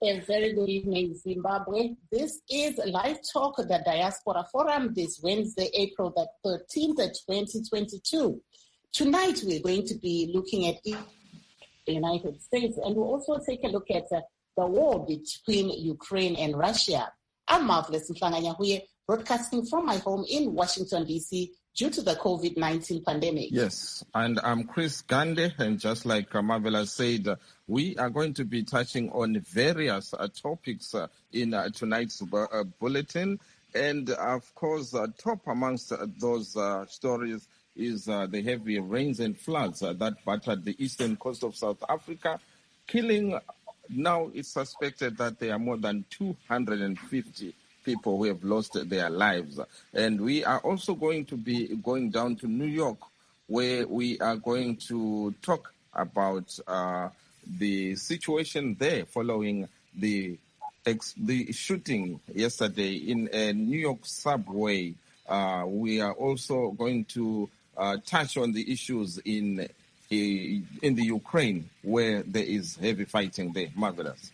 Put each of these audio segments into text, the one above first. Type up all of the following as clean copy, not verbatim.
A very good evening, Zimbabwe. This is Live Talk, the Diaspora Forum, this Wednesday, April the 13th, 2022. Tonight, we're going to be looking at the United States, and we'll also take a look at the war between Ukraine and Russia. I'm Marvelous Mflanganyahuye, broadcasting from my home in Washington, D.C., due to the COVID-19 pandemic. Yes, and I'm Chris Gande, and just like Marvelous said, we are going to be touching on various topics in tonight's bulletin. And of course, top amongst those stories is the heavy rains and floods that battered the eastern coast of South Africa, killing, now it's suspected that there are more than 250 people who have lost their lives. And we are also going to be going down to New York, where we are going to talk about the situation there following the shooting yesterday in a New York subway. We are also going to touch on the issues in the Ukraine, where there is heavy fighting there. Marvelous.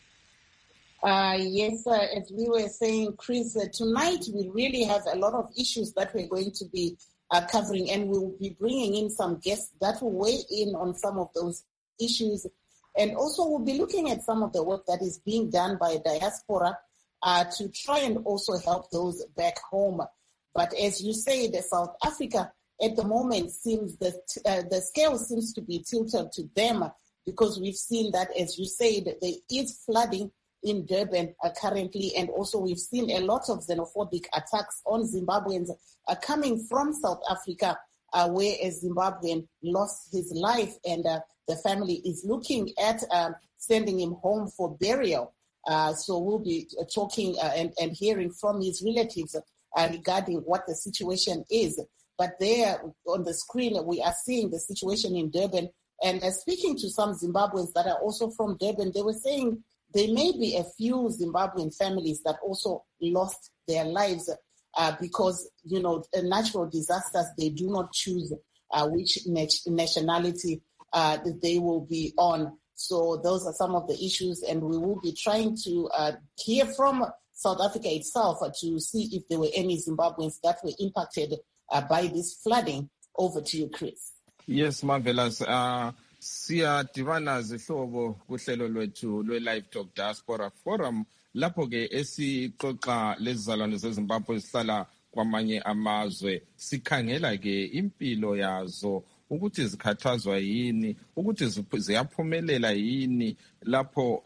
Yes, as we were saying, Chris, tonight we really have a lot of issues that we're going to be covering, and we'll be bringing in some guests that will weigh in on some of those issues. And also we'll be looking at some of the work that is being done by diaspora to try and also help those back home. But as you say, the South Africa at the moment seems that the scale seems to be tilted to them, because we've seen that, as you said, there is flooding in Durban currently, and also we've seen a lot of xenophobic attacks on Zimbabweans coming from South Africa, where a Zimbabwean lost his life, and the family is looking at sending him home for burial. So we'll be talking and hearing from his relatives regarding what the situation is. But there on the screen, we are seeing the situation in Durban, and speaking to some Zimbabweans that are also from Durban, they were saying there may be a few Zimbabwean families that also lost their lives because, natural disasters, they do not choose which nationality they will be on. So those are some of the issues, and we will be trying to hear from South Africa itself to see if there were any Zimbabweans that were impacted by this flooding. Over to you, Chris. Yes, Marvelous. Siyadibana zihlobo kuhlelo lwethu lwe-Live Talk Diaspora Forum, lapho ke esixoxa lezizalwane zeZimbabwe zihlala kwamanye amazwe, sikhangela ke impilo yazo, ukuthi zikhathazwa yini, ukuthi ziyaphumelela yini lapho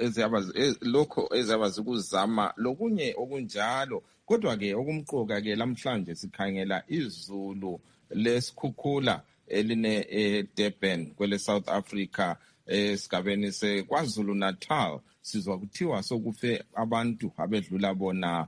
lokho eziyaba zikuzama, lokunye okunjalo. Kodwa ke okumqoka ke lamhlanje sikhangela izulu lesikhukhula eline eDurban kwele South Africa, esigabeni seKwaZulu Natal. Sizwa kuthiwa sokufe abantu abedlula bona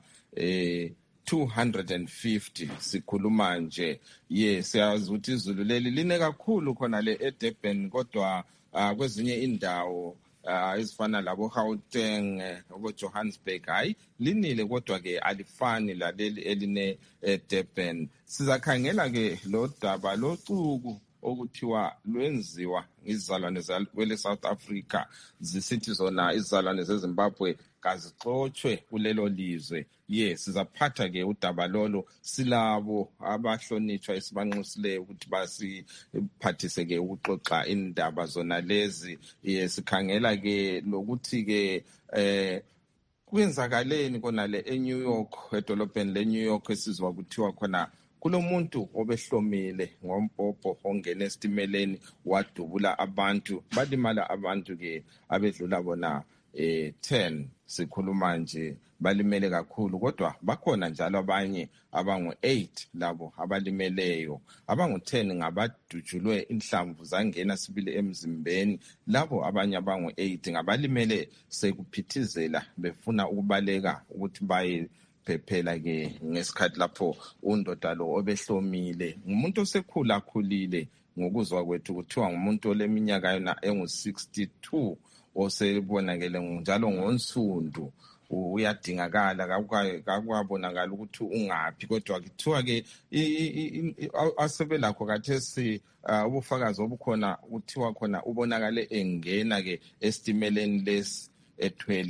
250. Sikhuluma nje, siyazi ukuthi izulu leli line kakhulu khona le eDurban, kodwa kwezinye indawo ezifana labo Gauteng, obo Johannesburg, hayi linile, kodwa ke alifani laleli eline eDurban. Sizakhangela ke lo daba locuku okuthiwa lwenziwa izizalwane kwele South Africa, zisithi zona izizalwane zeZimbabwe kazixotshwe kulelo lizwe. Sizaphatha ke udaba lolo, silabo abahlonitshwa esibanxusileyo ukuthi basiphathise ke ukuxoxa indaba zona lezi. Sikhangela ke lokuthi ke kwenzakaleni konale eNew York, edolobheni leNew York, esizwa kuthiwa khona kulomuntu obehlomile ngombhobho ongena esitimeleni wadubula abantu, balimala abantu ke abedlula bona 10. Sikhuluma nje balimele kakhulu, kodwa bakhona njalo abanye abangu-8 labo abalimeleyo. Abangu-10 ngabadutshulwe inhlamvu zangena sibili emzimbeni. Labo abanye abangu-8 ngabalimele sekuphithizela befuna ukubaleka ukuthi baye phephela ke ngesikhathi lapho undoda lo obehlomile ngumuntu osekhulakhulile, ngokuzwa kwethu kuthiwa ngumuntu oleminyaka yona engu-62, osebonakele njalo ngonsundu. Uyadingakala, kakwabonakala ukuthi ungaphi, kodwa kuthiwa ke asebelakho kathesi ubufakazi obukhona kuthiwa khona ubonakale engena ke esitimeleni lesi ethwele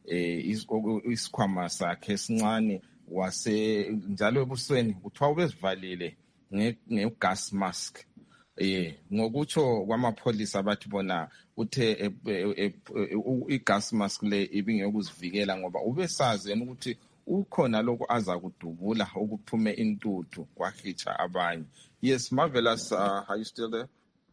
isikhwama sakhe esincane wase njalo ebusweni kuthiwa ubezivalile nge-gas mask. Ngokutsho kwamapholisa bathi bona uthe i-gas mask le ibingeyokuzivikela ngoba ubesazi yena ukuthi ukhona lokhu aza kudubula ukuphume intuthu kwahitsha abanye. Yes, Marvelous, are you still there?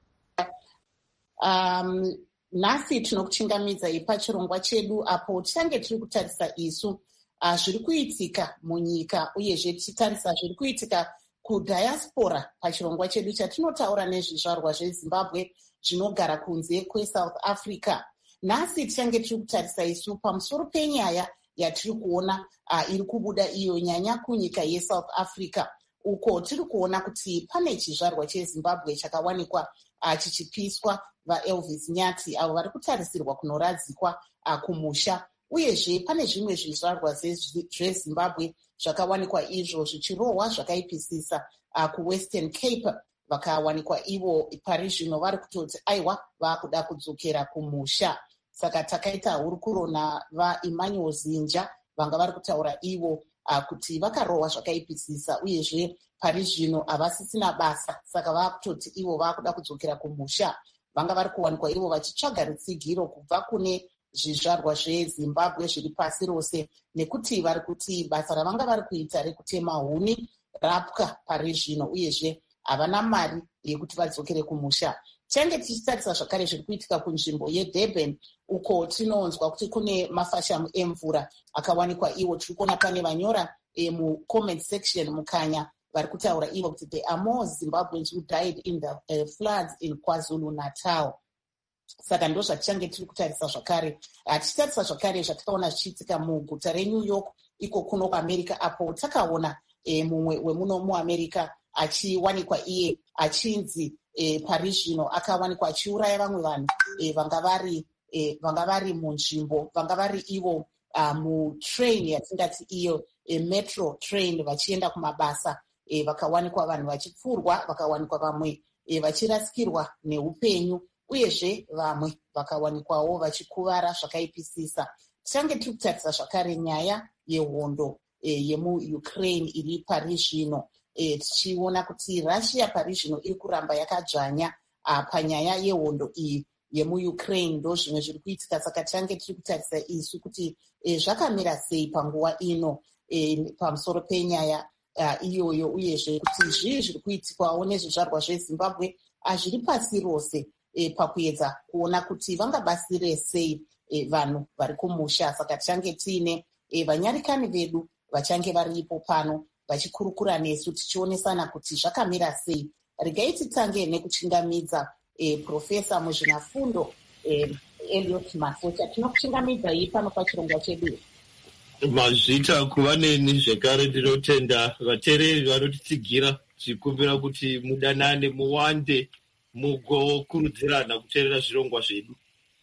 Nasi tinokuchingamidza pachirongwa chedu apo tichange tiri kutarisa isu zviri kuitika munyika uyezve tichitarisa zviri kuitika kudhayasipora pachirongwa chedu chatinotaura nezvizvarwa zvezimbabwe zvinogara kunze kweSouth Africa. Nhasi tichange tiri kutarisa isu pamusoro penyaya yatiri kuona iri kubuda iyo nyanya kunyika yeSouth Africa, uko tiri kuona kuti pane chizvarwa chezimbabwe chakawanikwa chichipiswa vaElvis Nyati avo vari kutarisirwa kunoradzikwa kumusha, uyezve pane zvimwe zvizvarwa zvezimbabwe zvakawanikwa izvo zvichirohwa zvakaipisisa kuWestern Cape, vakawanikwa ivo pari zvino vari kutoti aiwa vakuda kudzokera kumusha. Saka takaita hurukuro navaEmmanuel Zinja vanga vari kutaura ivo kuti vakarohwa zvakaipisisa uyezve pari zvino havasisina basa, saka vakutoti ivo vakuda kudzokera kumusha. Vanga vari kuwanikwa ivo vachitsvaga rutsigiro kubva kune zvizvarwa zvezimbabwe zviri pasi rose, nekuti vari kuti basa ravanga vari kuita rekutema huni rapwa pari zvino uyezve havana mari yekuti vadzokere kumusha. Change tichitarisa zvakare zviri kuitika kunzvimbo yeDurban, uko tinonzwa kuti kune mafashamu emvura akawanikwa iwo. Tiri kuona pane vanyora mucomment section mukanya vari kutaura ivo kuti there are more Zimbabweans who died in the floods in KwaZulu-Natal. Saka ndo zvatichange tiri kutarisa zvakare. Tichitarisa zvakare zvatakaona zvichiitika muguta reNew York iko kuno kuAmerica, apo takaona mumwe wemuno muAmerica achiwanikwa iye achinzi pari zvino akawanikwa achiuraya vamwe vanhu vanga vari munzvimbo, vanga vari ivo mutrain yatingati iyo metro train vachienda kumabasa. Vakawanikwa vanhu vachipfurwa, vakawanikwa vamwe vachirasikirwa neupenyu, uyezve vamwe vakawanikwawo vachikuvara zvakaipisisa. Tichange tiri kutarisa zvakare nyaya yehondo yemuUkraine iri pari zvino, tichiona kuti Russia pari zvino iri kuramba yakadzvanya panyaya yehondo iyi yemuUkraine. Ndo zvimwe zviri kuitika, saka tichange tiri kutarisa isu kuti zvakamira sei panguva ino pamusoro penyaya iyoyo, uyezve kuti zvii zviri kuitikwawo nezvizvarwa zvezimbabwe zviri pasi rose pakuedza kuona kuti vangabasire sei vanhu vari kumusha. Saka tichange tiine vanyarikani vedu vachange varipo pano vachikurukura nesu tichionesana kuti zvakamira sei. Regai titange nekuchingamidza Profesa muzvinafundo Elliot Masocha. Tinokuchingamidza pano pachirongwa chedu. Mazvita kuva neni zvekare. Ndinotenda vateereri vanotitsigira tichikumbira kuti mudanane, muwande, mugokurudzirana kuteerera zvirongwa zvedu.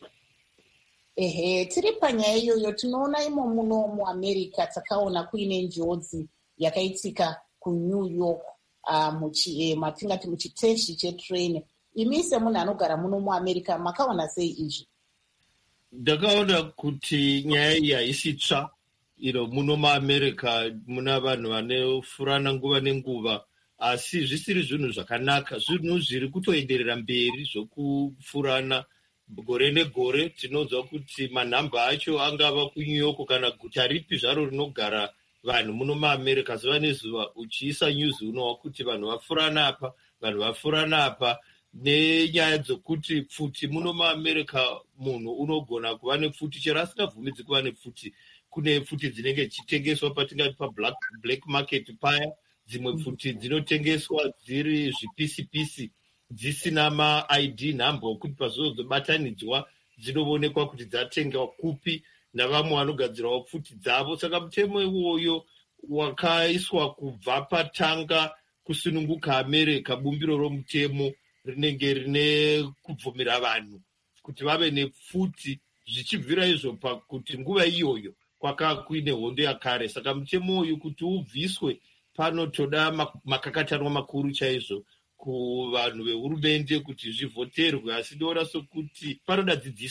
Tiri panyaya iyoyo tinoona imo muno muAmerica takaona kuine njodzi yakaitika kuNew York matingati muchiteshi chetrain. Imi semunhu anogara muno muAmerica makaona sei izvi? Ndakaona kuti nyaya iyi haisitsva. Muno muAmerica muna vanhu vanofurana nguva nenguva, asi zvisiri zvinhu zvakanaka. Zvinhu zviri kutoenderera mberi zvokufurana gore negore. Tinonzwa kuti manhamba acho angava kuNew York kana guta ripi zvaro rinogara vanhu muno muAmerica. Zuva nezuva uchiisa news unowa kuti vanhu vafurana apa, vanhu vafurana apa, nenyaya dzokuti pfuti muno muAmerica munhu unogona kuva nepfuti chero asingabvumidzi kuva nepfuti. Kune pfuti dzinenge dzichitengeswa patingati pablack market paya. Dzimwe pfuti dzinotengeswa dziri zvipisipisi dzisina maID nhamba okuti pazozobatanidzwa dzinoonekwa kuti dzatengwa kupi navamwe vanogadzirawo pfuti dzavo. Saka mutemo iwoyo wakaiswa kubva patanga kusununguka America. Bumbiro romutemo rinenge rine kubvumira vanhu kuti vave nepfuti zvichibvira izvo pakuti nguva iyoyo kwaka kuine hondo yakare. Saka mutemo uyu kuti ubviswe panotoda makakatanwa makuru chaizvo kuvanhu vehurumende kuti zvivhoterwe, asi ndoona sokuti panoda dzidziso.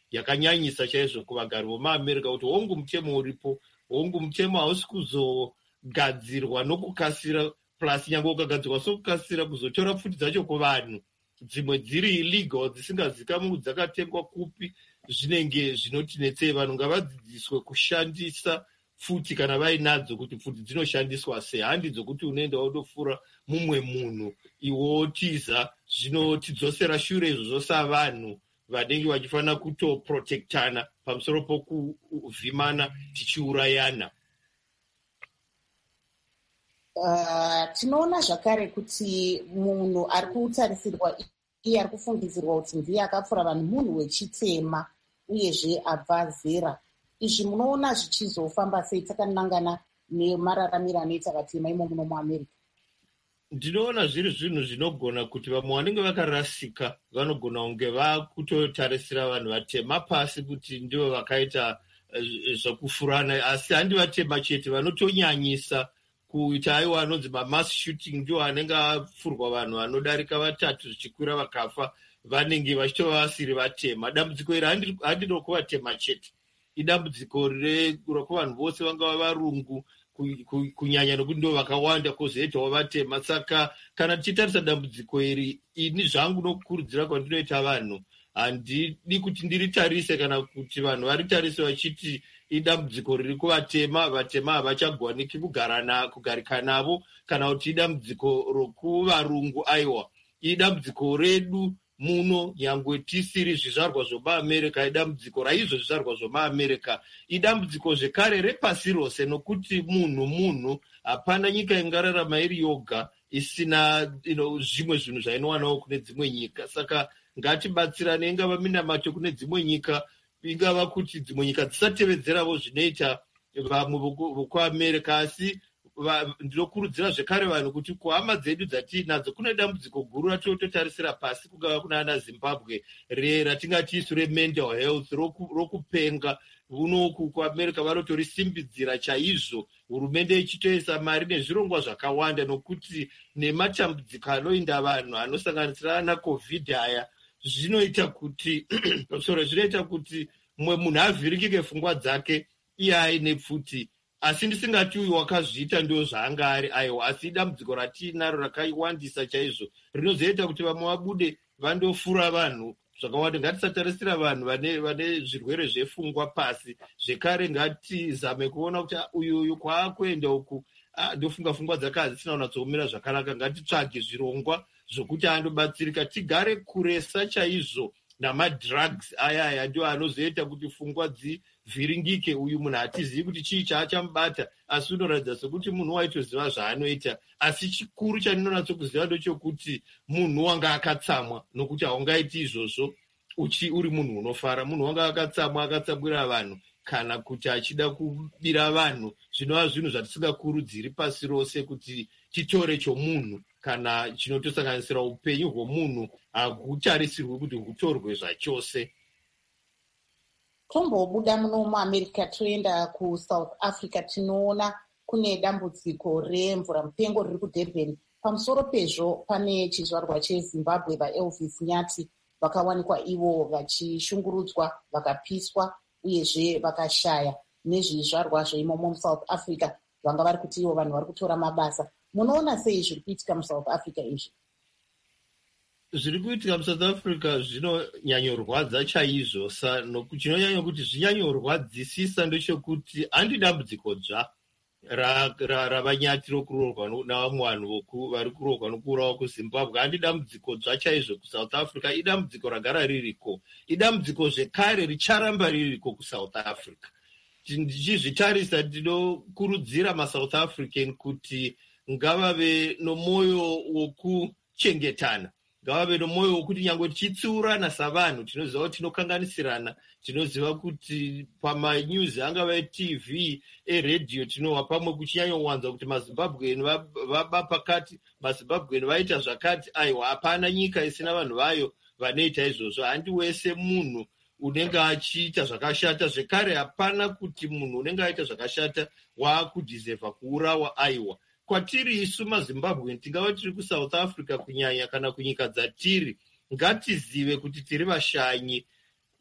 yakanyanyisa chaizvo kuvagari vomuamerica kuti wongu mutemo uripo, wongu mutemo hausi kuzogadzirwa nokukasira, plus nyange ukagadzirwa sokukasira kuzotora pfuti dzacho kuvanhu, dzimwe dziri illegal dzisingazikamwe dzakatengwa kupi, zvinenge zvinotinetsei. Vanhu ngavadzidziswe kushandisa pfuti kana vainadzo, kuti pfuti dzinoshandiswa sei, handi dzokuti unoenda wotofura mumwe munhu iwotiza. Zvinotidzosera shure izvozvo savanhu vanenge vachifanira kutoprotectana pamusoro pokuvhimana tichiurayana. Tinoona zvakare kuti munhu ari kutarisirwa iye ari kufungidzirwa kuti ndiye akapfura vanhu munhu wechitema uyezve abva zera. Izvi munoona zvichizofamba sei takanangana nemararamiro anoita vatema imo muno muamerica? Ndinoona zviri zvinhu zvinogona kuti vamwe vanenge vakarasika vanogona kunge vakutotarisira vanhu vatema pasi kuti ndivo vakaita zvokufurana, asi handi vatema chete, vanotonyanyisa kuita aiwa anonzi mamass shooting, ndiwo anenge apfurwa vanhu vanodarika 3 zvichikwira vakafa, vanenge vachitova vasiri vatema. Dambudziko iri handi rokuvatema chete, idambudziko rokuvanhu vose vangava varungu, kunyanya nokuti ndo vakawanda kwozoitawo vatema. Saka kana tichitarisa dambudziko iri, ini zvangu nokukurudzira kwandinoita vanhu, handidi kuti ndiritarise kana kuti vanhu varitarise vachiti idambudziko riri kuvatema, vatema havachagwaniki kugarika navo, kana kuti idambudziko rokuvarungu. Aiwa, idambudziko redu muno, nyangwe tisiri zvizvarwa zvomuamerica, idambudziko raizvo zvizvarwa zvomuamerica, idambudziko zvekare repasi rose, nokuti munhu hapana nyika ingararama iri yoga isina zvimwe zvinhu zvainowanawo kune dzimwe nyika. Saka ngatibatsirane, ingava minamato kune dzimwe nyika, ingava kuti dzimwe nyika dzisatevedzerawo zvinoita vamwe vokuamerica. Asi ndinokurudzira zvekare vanhu kuti kuhama dzedu dzatiinadzo kune dambudziko guru ratinototarisira pasi, kungava kuna ana Zimbabwe ratingati isu remental health, rokupenga. Unoku kuamerica vanotorisimbidzira chaizvo, hurumende ichitoisa mari nezvirongwa zvakawanda, nokuti nematambudziko anoinda vanhu anosanganisira ana covid aya, zvinoita kuti zvinoita kuti mumwe munhu avhirikike pfungwa dzake iye aine pfuti, asi ndisingati uyu wakazviita ndio zvaanga ari. Aiwa, asi idambudziko ratiinaro rakaiwandisa chaizvo, rinozoita kuti vamwe vabude vandofura vanhu zvakawanda. Ngatisatarisira vanhu vane zvirwere zvepfungwa pasi. Zvekare ngatizame kuona kuti uyu kwaakuenda uku ndofunga pfungwa dzake hadzisina kunatsoumira zvakanaka. Ngatitsvage zvirongwa zvokuti andobatsirika. Tigare kuresa chaizvo namadrugs aya ndio anozoita kuti pfungwa dzivhiringike. Uyu munhu hatizivi kuti chii chaachamubata, asi unoratidza sekuti munhu waitoziva zvaanoita. Asi chikuru chandinonatsokuziva ndochokuti munhu wanga akatsamwa, nokuti haungaiti izvozvo uri munhu unofara. Munhu wanga akatsamwa, akatsamwira vanhu, kana kuti achida kubira vanhu. Zvinova zvinhu zvatisingakurudziri pasi rose kuti titore chomunhu kana chinotosanganisira upenyu hwomunhu, hakutarisirwe kuti hutorwe zvachose. Tombobuda muno muamerica toenda kuSouth Africa, tinoona kune dambudziko remvura mupengo riri kuDurban. Pamusoro pezvo pane chizvarwa cheZimbabwe vaElvis Nyati vakawanikwa ivo vachishungurudzwa, vakapiswa uyezve vakashaya. Nezvizvarwa zveimomo muSouth Africa vanga vari kuti ivo vanhu vari kutora mabasa. Munoona sei zviri kuitika muSouth Africa izvi? Zviri kuitika muSouth Africa zvinonyanyorwadza chaizvo. Chinonyanya kuti zvinyanyorwadzisisa ndechekuti handi dambudziko dzva ravanyati rokuroorwa navamwe vanhu vari kuroorwa nokuurawa kuZimbabwe. Handi dambudziko dzva chaizvo kuSouth Africa, idambudziko ragara ririko, idambudziko zvekare richaramba ririko kuSouth Africa. Ndichizvitarisa ndinokurudzira maSouth African kuti ngavave nomwoyo wokuchengetana, ngavave nomwoyo wokuti nyange tichitsiurana savanhu tinoziva kuti tinokanganisirana. Tinoziva kuti pamanews angava eTV, eredhiyo, tinowa pamwe kuchinyanyowanza kuti maZimbabweni vaba pakati, maZimbabweni vaita zvakati. Aiwa, hapana nyika isina vanhu vayo vanoita izvozvo. Handi wese munhu unenge achiita zvakashata. Zvekare hapana kuti munhu unenge aita zvakashata waakudhizevha kuurawa. Aiwa, kwatiri isu maZimbabwe, tingava tiri kuSouth Africa kunyanya kana kunyika dzatiri, ngatizive kuti tiri vashanyi.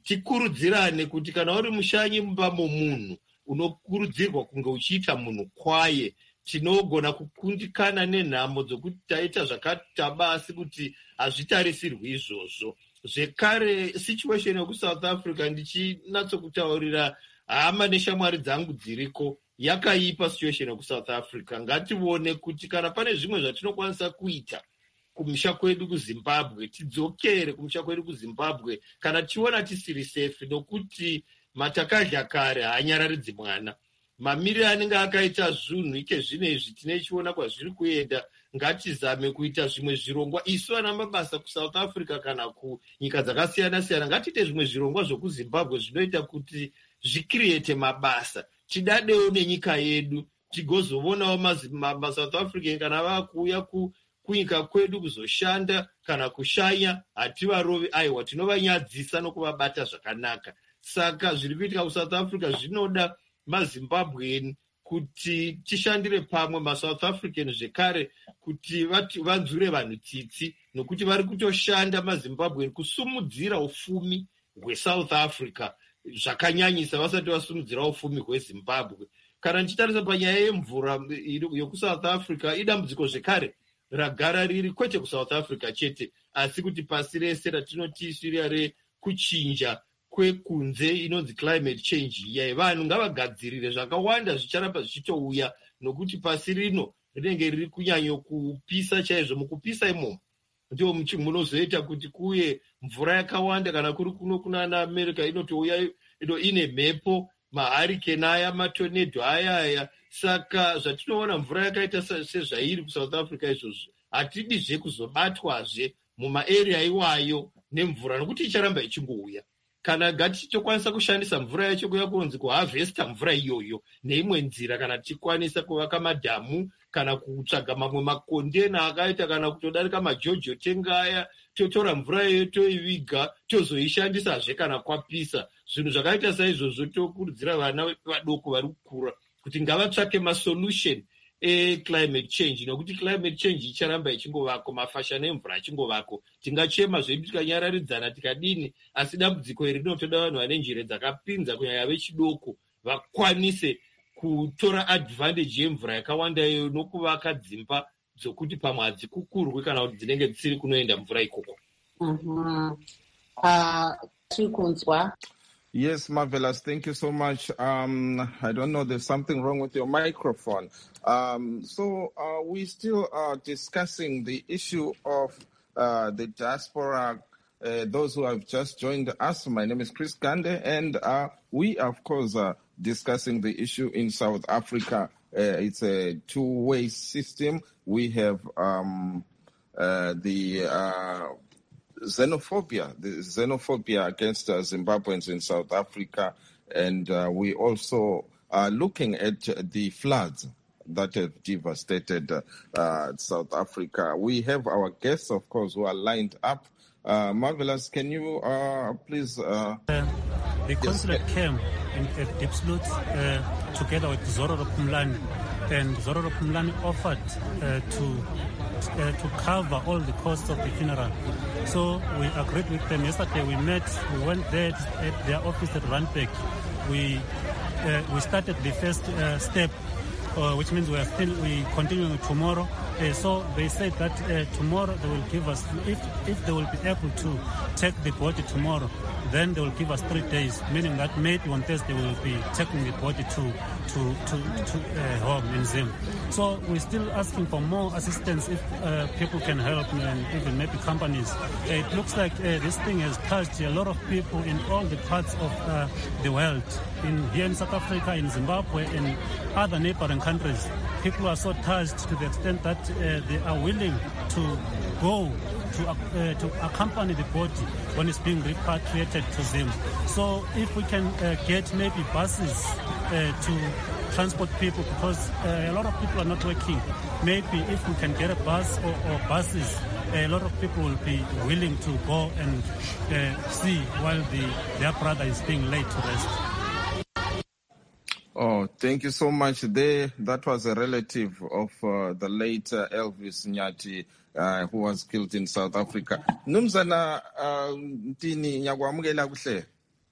tikurudzirane kuti kana uri mushanyi mumba momunhu unokurudzirwa kunge uchiita munhu kwaye. Tinogona kukundikana nenhamo dzokuti taita zvakataba asi kuti hazvitarisirwi izvozvo. Zvekare situation yokuSouth Africa ndichinatsokutaurira hama neshamwari dzangu dziriko yakaipa situation yokuSouth Africa. Ngatione kuti kana pane zvimwe zvatinokwanisa kuita kumusha kwedu kuZimbabwe, tidzokere kumusha kwedu kuZimbabwe kana tiona tisiri safe, nokuti matakadya kare haanyararidzi mwana. Mamiriro anenge akaita zvinhu ike zvinezvi tinechiona kwazviri kuenda. Ngatizame kuita zvimwe zvirongwa isu ana mabasa kuSouth Africa kana kunyika dzakasiyana siyana. Ngatiite zvimwe zvirongwa zvokuZimbabwe zvinoita kuti zvikiriyete mabasa. Tidadewo nenyika yedu tigozovonawo maSouth African kana vakuuya kunyika kwedu kuzoshanda kana kushanya, hativarovi, aiwa tinovanyadzisa nokuvabata zvakanaka. Saka zviri kuitika kuSouth Africa zvinoda maZimbabwean kuti tishandire pamwe, maSouth African zvekare kuti vanzure vanhu tsitsi, nokuti vari kutoshanda maZimbabwean kusumudzira ufumi hweSouth Africa zvakanyanyisa vasati vasumudzira ufumi hweZimbabwe. Kana ndichitarisa panyaya yemvura yokuSouth Africa, idambudziko zvekare ragara riri kwete kuSouth Africa chete, asi kuti pasi rese ratinoti siriya rekuchinja kwekunze inonzi climate change. Vanhu ngavagadzirire zvakawanda zvicharamba zvichitouya, nokuti pasi rino rinenge riri kunyanyo kupisa chaizvo. Mukupisa imomo ndio munozoita kuti kuye mvura yakawanda. Kana kuri kuno kunana America inotouya ine mhepo, mahurricane aya, matornado aya. Saka zvatinoona mvura yakaita sezvairi kuSouth Africa izvozvo hatidizve kuzobatwazve mumaarea iwayo nemvura, nokuti icharamba ichingouya. Kana gatitokwanisa kushandisa mvura yacho kuya kunonzi kuhavhesta mvura iyoyo neimwe nzira, kana tichikwanisa kuvaka madhamu kana kutsvaga mamwe makondena akaita, kana kutodarika majojo tenga aya, totora mvura iyoyo toiviga tozoishandisazve kana kwapisa. Zvinhu zvakaita saizvozvo tokurudzira vana vadoko vari kukura kuti ngavatsvake masolution climate change, nokuti climate change icharamba ichingovako, mafashani emvura achingovako. Tingachema zvedu tikanyararidzana tikadini, asi dambudziko iri rinotoda vanhu vane njere dzakapinza, kunyanya vechidoko, vakwanise kutora advantage yemvura yakawanda iyoyo nokuvaka dzimba dzokuti pamwe hadzikukurwi kana kuti dzinenge dzisiri kunoenda mvura ikoko. Tiri kunzwa. Yes, Marvelous. Thank you so much. I don't know, there's something wrong with your microphone. So we still are discussing the issue of the diaspora, those who have just joined us. My name is Chris Gande, and we, of course, are discussing the issue in South Africa. It's a two-way system. We have the xenophobia against Zimbabweans in South Africa, and we also are looking at the floods that have devastated South Africa. We have our guests, of course, who are lined up. Marvelous, can you please... The consulate came at Diepsloot together with Zororo Phumlani, and Zororo Phumlani offered to cover all the costs of the funeral. So we agreed with them. Yesterday we went there at their office at Randburg. We started the first step, which means we continuing tomorrow. So they said that tomorrow they will give us, if they will be able to take the body tomorrow, then they will give us 3 days, meaning that maybe on Thursday we will be taking the body to home in Zim. So we're still asking for more assistance if people can help, and even maybe companies. It looks like this thing has touched a lot of people in all the parts of the world. Here in South Africa, in Zimbabwe, and other neighboring countries, people are so touched to the extent that they are willing to go to accompany the body when it's being repatriated to Zim. So if we can get maybe buses to transport people, because a lot of people are not working, maybe if we can get a bus or buses, a lot of people will be willing to go and see while their brother is being laid to rest. Oh, thank you so much. That was a relative of the late Elvis Nyati, who was killed in South Africa. Numzana Ntini Nyagwamugela kuhle.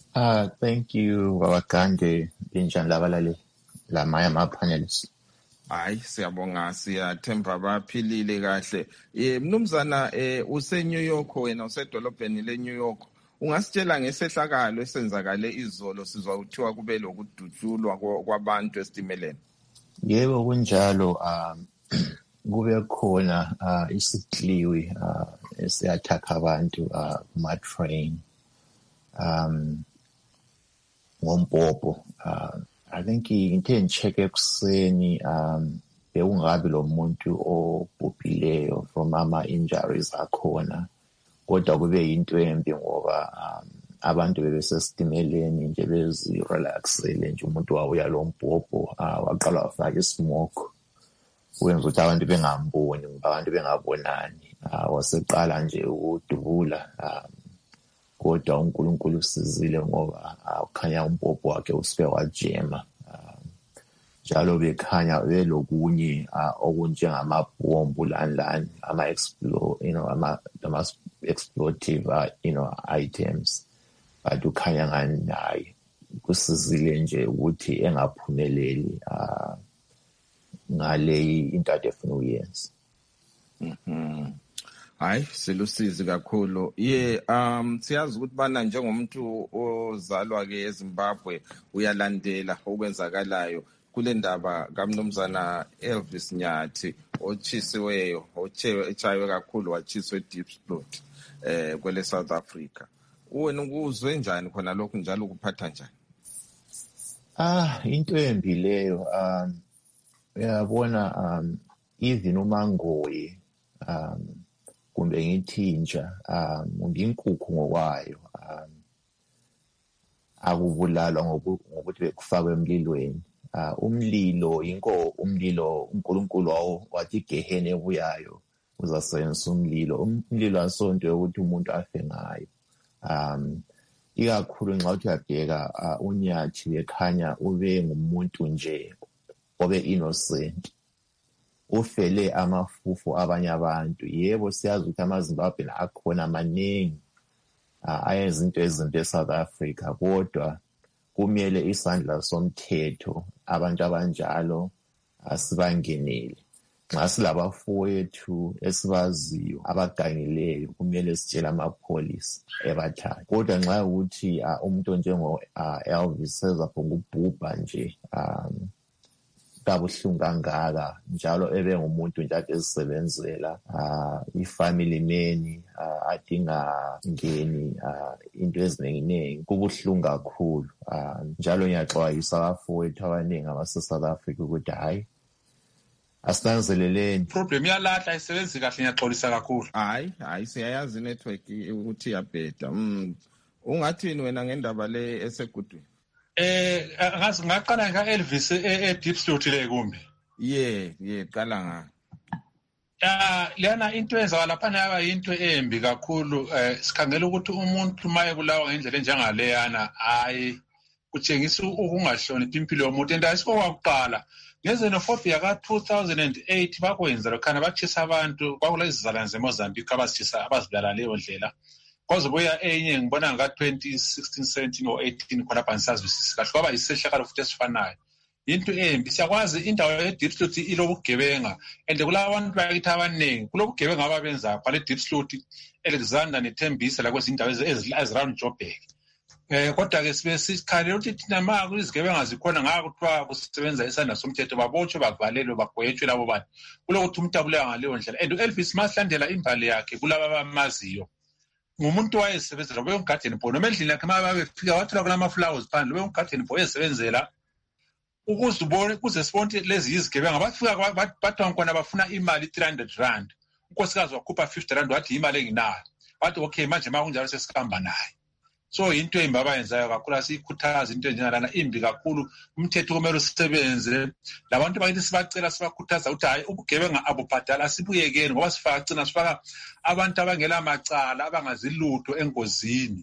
Thank you, Wawakande, Binjan Lavalale, Lamaya, my panelists. Hayi siyabonga siyathemba baphilile kahle. Mnumzana use New York wena usedolobheni le New York. Ungasitshela ngesehlakalo esenzakale izolo sizwa kuthiwa kube lokudutshulwa kwabantu esitimeleni. Yebo kunjalo kube khona isikliwi esiyathakha abantu kuma train ngombhobho. I think into engicheck ekuseni bekungabi lo muntu obhubhileyo from ama injuries akhona kodwa kube into embi ngoba abantu bebesesitimeleni nje bezirelaxele nje umuntu wawuya lo mbhobho waqala wafaka ismoke wenza ukuthi abantu bengamboni abantu bengabonani waseqala nje ukudubula kodwa uNkulunkulu usizile ngoba ukhanya umbhobho wakhe usuke wajema njalo bekhanya belokunye okunjengamabhombu lani ama explosive items but ukhanya ngani hayi kusizile nje ukuthi engaphumeleli ngale into ade efuna uyenza. Hayi silusizi kakhulu siyazi ukuthi bana njengomuntu ozalwa ke eZimbabwe uyalandela okwenzakalayo kule ndaba kaMnumzana Elvis Nyathi ochisiweyo echaywe kakhulu wachiswe Diepsloot kwele South Africa. Wena ukuzwe njani khona lokhu njalo kuphatha njani? Into embi leyo uyabona even uMangoyi kumbe ngithinja nginkukhu ngokwayo akubulalwa ngokuthi bekufakwe emlilweni. Umlilo umlilo uNkulunkulu wathi gehene ebuyayo uzasebenzisa umlilo asonto yokuthi umuntu afe ngayo. Ikakhulu nxa uthi uyabheka uNyathi bekhanya ube ngumuntu nje obe innocent ufele amafufu abanye abantu. Yebo siyazi ukuthi amaZimbabwe akhona amaningi ayenza into ezimbi eSouth Africa kodwa kumele isandla somthetho abantu abanjalo asibangenele. Nxa silabafowethu esibaziyo abagangileyo kumele sitshele amapholisa ebathathe kodwa nxa ukuthi umuntu njengo Elvis sezaphonga ubhubha nje kabuhlungu kangaka njalo ebe ngumuntu nje ezisebenzela ifamily man adinga ngeni into eziningi kubuhlungu kakhulu njalo ngiyaxwayisa abafowethu abaningi abase-South Africa ukuthi hayi asinanzeleleni problem yalahla isebenzi kahle ngiyaxolisa kakhulu. Hayi siyayazi network ukuthi yabheda. Ungathini wena ngendaba le esegudwini? Ngaqala nga-Elvis Diepsloot le kumbe? Qala nga. Lena into ezakala laphana yaba yinto embi kakhulu. Sikhangela ukuthi umuntu maye bulawa ngendlela enjengaleyana hayi kutshengisa ukungahloniphi impilo yomuntu. And ayisikokuqala ngezenofobia ka-2008 bakwenza lokhana batshisa abantu kwakulezizalwane zeMozambique abazibulala leyo ndlela. Kwaze boya enye ngibona nga-2016, 17 or 18 khonapha ngisazwisisi kahle kwaba yisehlakalo futhi esifanayo. Into embi siyakwazi indawo ye-Diepsloot ilobugebenga and kulaba bantu bakithi abaningi kulobugebenga ababenzayo kwale Diepsloot, Alexander neThembisa lakwezinye indawo eziround Joburg. Kodwa-ke sibe sikhalele ukuthi thina ma izigebenga zikhona ngaka kuthiwa kusebenza isandla somthetho babotshwe bavalelwe bagwetshwe labo bantu kulokuthi umuntu abulewa ngaleyo ndlela. And u-Elvis masihlandela imbali yakhe kulaba abamaziyo ngumuntu wayesebenzela ube ungarden boy noma endlini yakhe ma babefika wathola kulamaflowers phandle ube ungarden boy esebenzela ukuze sibone lezi izigebenga bafika bathiwa khona bafuna imali 300 rand. Unkosikazi wakhupha 50 rand wathi imali enginayo wathi okay manje ma kunjalo sesikamba naye. So into embi abayenzayo kakhulu asiyikhuthaza into enjengalana imbi kakhulu. Umthetho kumele usebenze labantu bakithi sibacela sibakhuthaza ukuthi hayi ubugebenga abubhadala asibuyekeni ngoba sifaka abantu abangela macala abangazilutho engozini.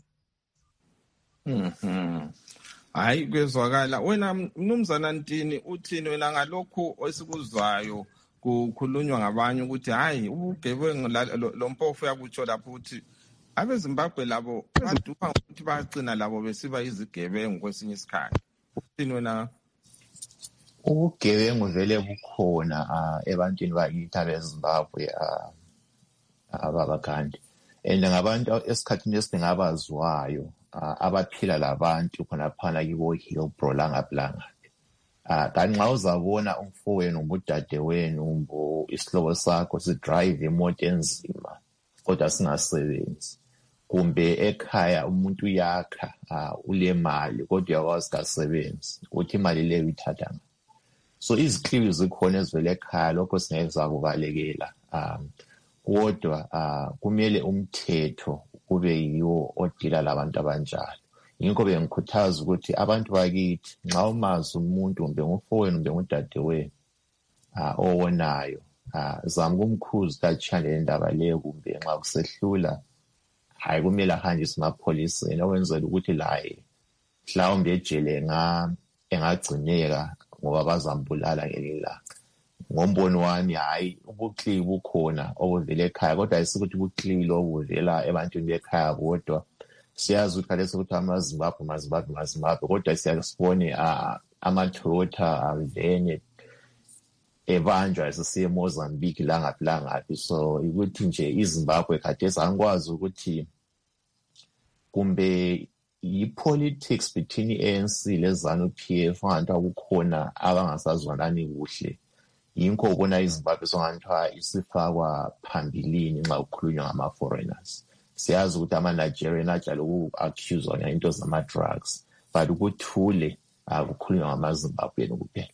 Hayi kwezwakala. Wena Mnumzana Ntini uthini wena ngalokhu esikuzwayo kukhulunywa ngabanye ukuthi hayi ubugebengu lo mpofu yakutsho lapho ukuthi abeZimbabwe labo baduka ukuthi bagcina labo besiba izigebengu kwesinye isikhathi. Uthini wena? Ubugebengu vele bukhona ebantwini bakithi abeZimbabwe ababakandi. And ngabantu esikhathini esingabaziwayo abaphila labantu khonaphana kibo Hillbrow langablanga. Kanti nxa uzabona umfowenu udadewenu isihlobo sakho sidrive imoto enzima kodwa singasebenzi, kumbe ekhaya umuntu yakha ulemali kodwa uyakwazi kasebenzi, uthi imali leyo ithatha. So izikliwi zikhona ezivele ekhaya, lokho singeza kubalekela. Kodwa kumele umthetho kube yiwo odila labantu abanjalo. Yingakho bengikhuthaza ukuthi abantu bakithi nxa umazi umuntu kumbe ngumfowenu kumbe ngudadewenu owonayo, zama ukumkhuza kachane lendaba leyo, kumbe nxa kusehlula hayi kumele ahanjiswe emapholiseni okwenzela ukuthi laye mhlawumbe ejele engagcineka ngoba bazambulala ngelinye ilanga. Ngombono wami hayi ubukliwi bukhona obuvela ekhaya, kodwa ayisikuthi ubukliwi lobu buvela ebantwini bekhaya bodwa. Siyazi ukuthi khathesi ukuthi amaZimbabwe, kodwa siyasibone ama-Toyota avene ebanjwa sesiye eMozambique langaphi. So ukuthi nje iZimbabwe khathesi angikwazi ukuthi kumbe yi-politics between i-ANC le-ZANU-PF angathi akukhona abangasazwanani kuhle. Yingakho ubona iZimbabwe songathiwa isifakwa phambilini nxa kukhulunywa ngama-foreigners. Siyazi ukuthi ama-Nigerian ajala uku-accuswa ngento zama-drugs, but ukuthule kukhulunywa ngama-Zimbabwean kuphela.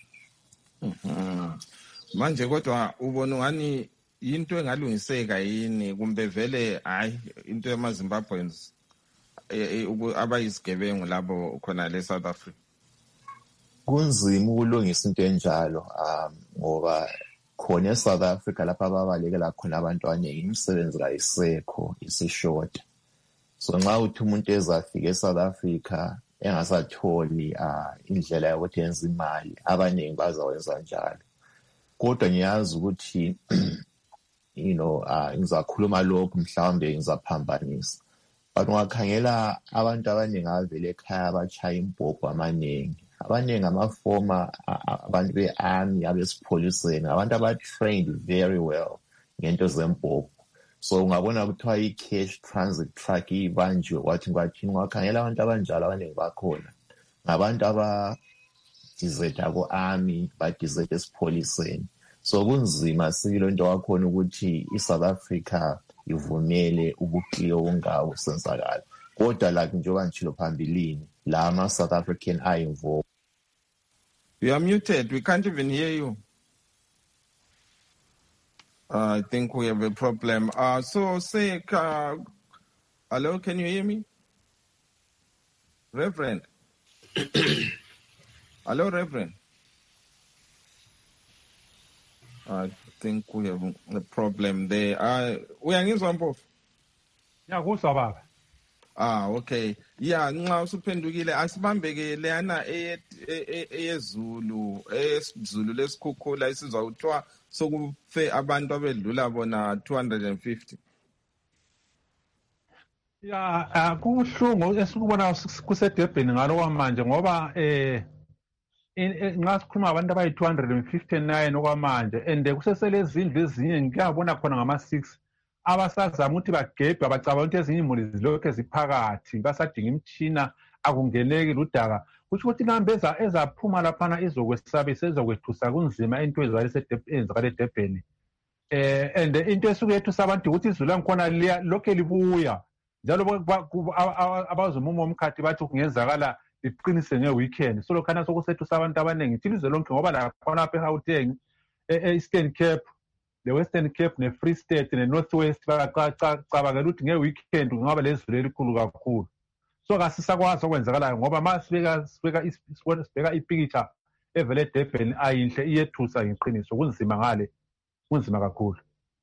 Manje kodwa ubona ngani into engalungiseka yini, kumbe vele hayi into yama-Zimbabweans abayisigebengu labo khona le-South Africa? Kunzima ukulungisa into enjalo ngoba khona eSouth Africa lapha ababalekela khona abantu abaningi imisebenzi kayisekho, isishota. So nxa uthi umuntu ezafika eSouth Africa engasatholi indlela yokuthi yenza imali, abaningi bazawenza njalo. Kodwa ngiyazi ukuthi ngizakhuluma lokhu mhlawumbe ngizaphambanisa, but ungakhangela abantu abaningi abavele ekhaya abachaya impoko amaningi, abaningi amafoma abantu be-army abesipholiseni, abantu aba-trained very well ngento zempoko. So ungabona kuthiwa i-cash transit truck ibanjiwe kwathini, ungakhangela abantu abanjalo abaningi bakhona ngabantu abadizetha ku-army, badizetha esipholiseni. So kunzima sikilo into wakhona ukuthi iSouth Africa ivumele ubukliwi obungako sensakala. Kodwa like njengoba ngitshilo phambilini, la ama-South African are involved. You are muted. We can't even hear you. I think we have a problem. So say, hello, can you hear me? Reverend? Hello, Reverend? I think we have a problem there. We are in Zambov. Yeah, who's about? Okay. Yeah, nxa usuphendukile asibambeke leyana eyezulu lesikhukhula isizwa kuthiwa sokufe abantu abedlula bona 250. Yeah, kubuhlungu esikubona kuseDurban ngalo kwamanje ngoba nxa sikhuluma abantu abayi-259 okwamanje and kusesele izindlu ezinye ngiyabona khona ngama-6 abasazama ukuthi bagebhe abacabanga ukuthi ezinye imuli zilokhu ziphakathi basadinga imitshina akungeneki ludaka. Kusho ukuthi inhambi ezaphuma laphana izokwesabisa ezokwethusa kunzima into ezenzakala eDurban. And into esuke yethusa abantu ukuthi izulu langikhona lokhu libuya njalo abazomumo omkhathi bathi kungenzakala liqinise nge-weekend. So lokhana sokusethusa abantu abaningi thina izwe lonke ngoba lakhona apha eGauteng, e-Eastern Cape, le-Western Cape, ne-Free State, ne-North West cabangela ukuthi nge-weekend kungaba lezulu elikhulu kakhulu. So kasisakwazi okwenzakalayo ngoba ma sibheka ipikitsha evele eDurban ayinhle iyethusa ngeqiniso, kunzima ngale, kunzima kakhulu.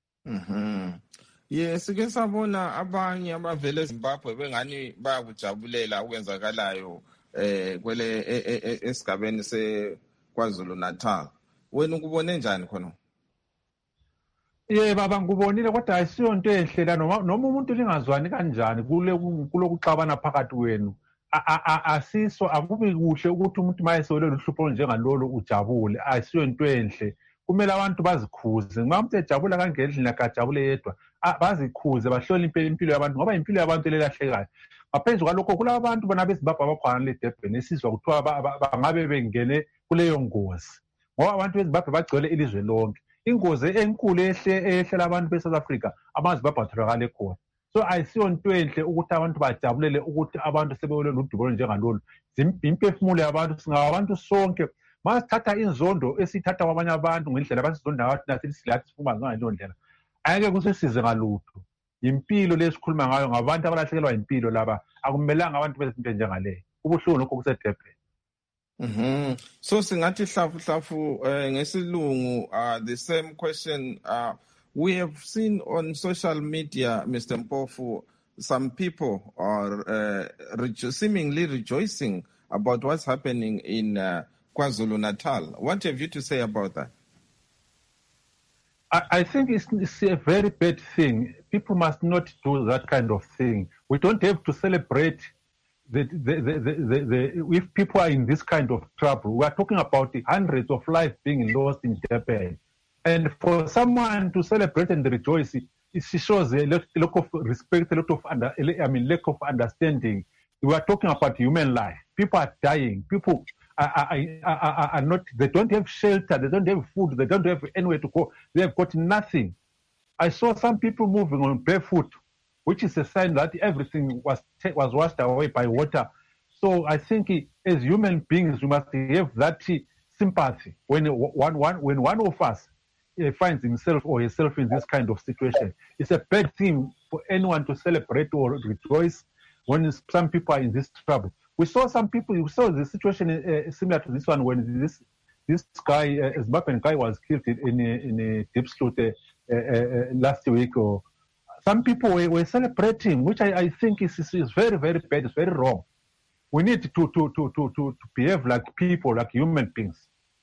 Yes, sike sabona abanye abavele eZimbabwe bengani bayakujabulela okwenzakalayo kwele esigabeni seKwaZulu Natal. Wena ukubone njani khona? baba ngubonile kodwa ayisiyo into enhle la noma umuntu lingazwani kanjani kulokuxabana phakathi kwenu asiso akubi kuhle ukuthi umuntu mayesole luhlupho njengalolo ujabule ayisiyo into enhle kumele abantu bazikhuze nxa umuntu ejabula kangendlela kajabule yedwa bazikhuze bahlole impilo yabantu ngoba impilo yabantu lelahlekayo ngaphezu kwalokho kulabantu bona bezimbabwe abakhona le Durban esizwa kuthiwa bangabe bengene kuleyo ngozi ngoba abantu bezimbabwe bagcwele ilizwe lonke ingozi enkulu ehlela abantu be-South Africa amazimbabwe atholakale khona so ayisiyo nto enhle ukuthi abantu bajabulele ukuthi abantu sebewele ludubolo njengalolu imphefumulo yabantu singabantu sonke masithatha inzondo esithatha kwabanye abantu ngendlela basizonda nathi silathi sifuma ngaleyo ndlela ayeke kusisize ngalutho impilo lesikhuluma ngayo ngabantu abalahlekelwa impilo laba akumelanga abantu bezinto njengaleyo ubuhlungu lokho kusedebhe So singathi hlafu ngesilungu the same question we have seen on social media, Mr. Mpofu, some people are seemingly rejoicing about what's happening in KwaZulu-Natal. What have you to say about that? I think it's a very bad thing. People must not do that kind of thing. We don't have to celebrate if people are in this kind of trouble. We are talking about the hundreds of lives being lost in Japan. And for someone to celebrate and rejoice, it shows a lack of respect, a lot of lack of understanding. We are talking about human life. People are dying. People are not, they don't have shelter, they don't have food, they don't have anywhere to go. They have got nothing. I saw some people moving on barefoot, which is a sign that everything was washed away by water. So I think as human beings, we must have that sympathy when one of us finds himself or herself in this kind of situation. It's a bad thing for anyone to celebrate or rejoice when some people are in this trouble. We saw some people, we saw the situation similar to this one when this guy, a Zimbabwean guy, was killed in a deep slaughter last week. Or some people were celebrating, which I think is very, very bad. It's very wrong. We need to behave like people, like human beings.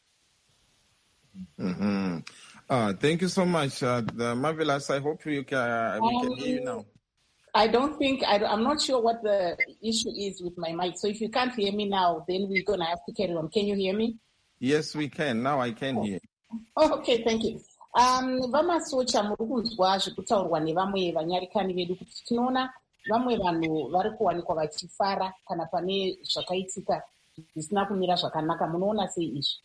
Thank you so much, Marvelous. I hope we can hear you now. I don't think, I'm not sure what the issue is with my mic. So if you can't hear me now, then we're going to have to carry on. Can you hear me? Yes, we can. Now I can hear. Okay, thank you. Vamasocha muri kunzwa zvekutaurwa nevamwe vanyarikani vedu kuti tinoona vamwe vanhu vari kuwanikwa vachifara kana pane zvakaitika zvisina kumira zvakanaka. Munoona sei izvi?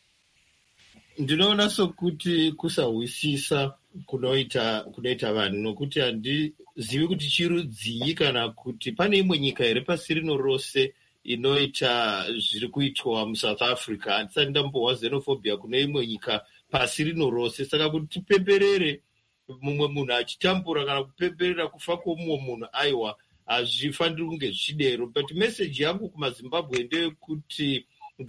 Ndinoona sokuti kusahwisisa kunoita vanhu nokuti handizivi kuti chirudzii kana kuti pane imwe nyika here pasi rino rose inoita zviri kuitwa muSouth Africa. Handisati ndambohwa xenophobia kune imwe nyika pasi rino rose. Saka kuti tipemberere mumwe munhu achitambura kana kupemberera kufa kwomumwe munhu, aiwa, hazvifaniri kunge zvichidero. But message yangu kumaZimbabwe ndeyekuti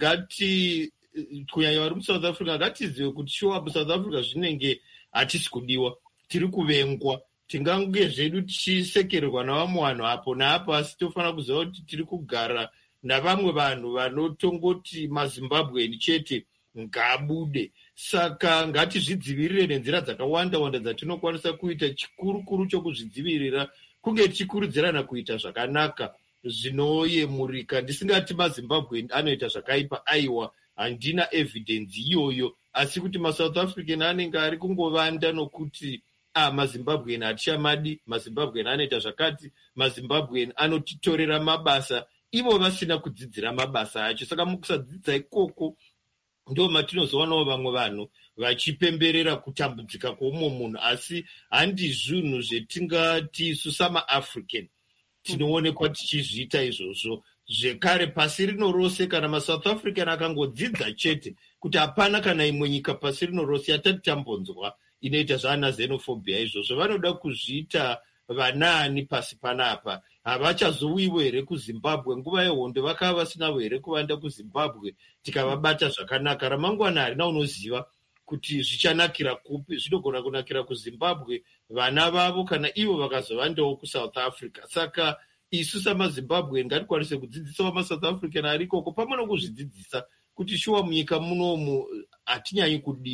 ngati kunyanya vari muSouth Africa ngatizive kuti shuwa muSouth Africa zvinenge hatisi kudiwa, tiri kuvengwa, tingange zvedu tichisekererwa navamwe vanhu apo naapo, asi tofanira kuziva kuti tiri kugara navamwe vanhu vanotongoti maZimbabweni chete ngabude. Saka ngatizvidzivirire nenzira dzakawanda dzatinokwanisa kuita. Chikuru chokuzvidzivirira kunge tichikurudzirana kuita zvakanaka zvinoyemurika. Ndisingati maZimbabwe anoita zvakaipa, aiwa, handina evidence iyoyo, asi kuti maSouth African anenge ari kungovanda nokuti maZimbabwean hatichamadi, maZimbabwean anoita zvakati, maZimbabwean anotitorera mabasa, ivo vasina kudzidzira mabasa acho. Saka mukusadzidza ikoko ndo matinozowanawo vamwe vanhu vachipemberera kutambudzika kwomumwe munhu, asi handi zvinhu zvetingati isu samaAfrican tinoonekwa tichizviita izvozvo. Zvekare pasi rino rose kana maSouth African akangodzidza chete kuti hapana kana imwe nyika pasi rino rose yatati tambonzwa inoita zvana xenophobia izvozvo, vanoda kuzviita vanaani pasi panapa. Havachazowiwo here kuZimbabwe. Nguva yehondo vakava vasinavo here kuvanda kuZimbabwe tikavabata zvakanaka. Ramangwana harina unoziva kuti zvichanakira kupi. Zvinogona kunakira kuZimbabwe, vana vavo, kana ivo vakazovandawo kuSouth Africa. Saka isu samaZimbabwe ngatikwanise kudzidzisawo maSouth African ari ikoko, pamwe nokuzvidzidzisa kuti shuwa munyika munomu hatinyanyi kudiwa.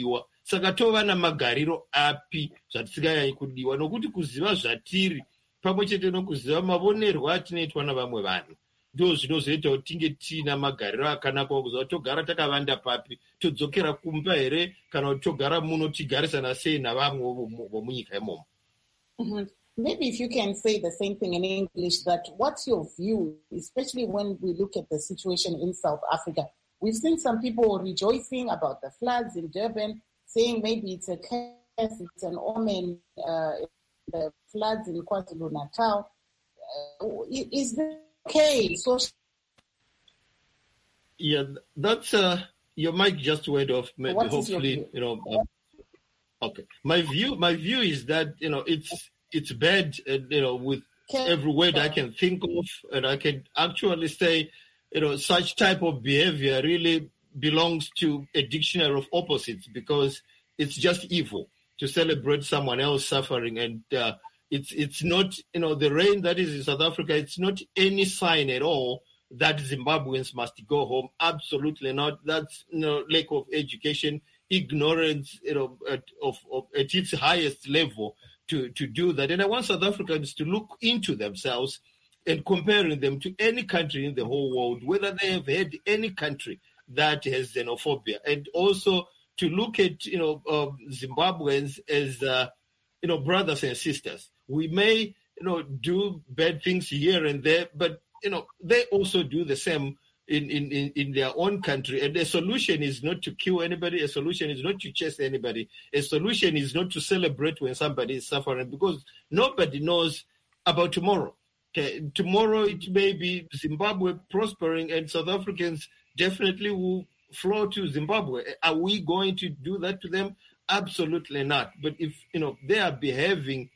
saka tova namagariro api zvatisinganyanyi kudiwa, nokuti kuziva zvatiri pamwe chete nokuziva mavonerwo atinoitwa navamwe vanhu ndo zvinozoita kuti tinge tiina magariro akanaka okuziva togara takavanda papi, todzokera kumba here, kana kuti togara muno tigarisana sei navamwe vomunyika imomo. Maybe if you can say the same thing in English, that what's your view, especially when we look at the situation in South Africa? We've seen some people rejoicing about the floods in Durban, saying maybe it's a curse, it's an omen, the floods in KwaZulu-Natal. Is that okay? So, yeah, that's your mic just went off. Maybe hopefully, okay. My view is that it's bad, with every word I can think of, and I can actually say, such type of behavior really belongs to a dictionary of opposites, because it's just evil to celebrate someone else suffering. And it's not, the rain that is in South Africa, it's not any sign at all that Zimbabweans must go home. Absolutely not. That's lack of education, ignorance, at its highest level to do that. And I want South Africans to look into themselves and comparing them to any country in the whole world, whether they have had any country that has xenophobia, and also to look at Zimbabweans as brothers and sisters. We may do bad things here and there, but they also do the same in their own country. And the solution is not to kill anybody. A solution is not to chase anybody. A solution is not to celebrate when somebody is suffering, because nobody knows about tomorrow. Okay, tomorrow it may be Zimbabwe prospering, and South Africans definitely will flow to Zimbabwe. Are we going to do that to them? Absolutely not. But if they are behaving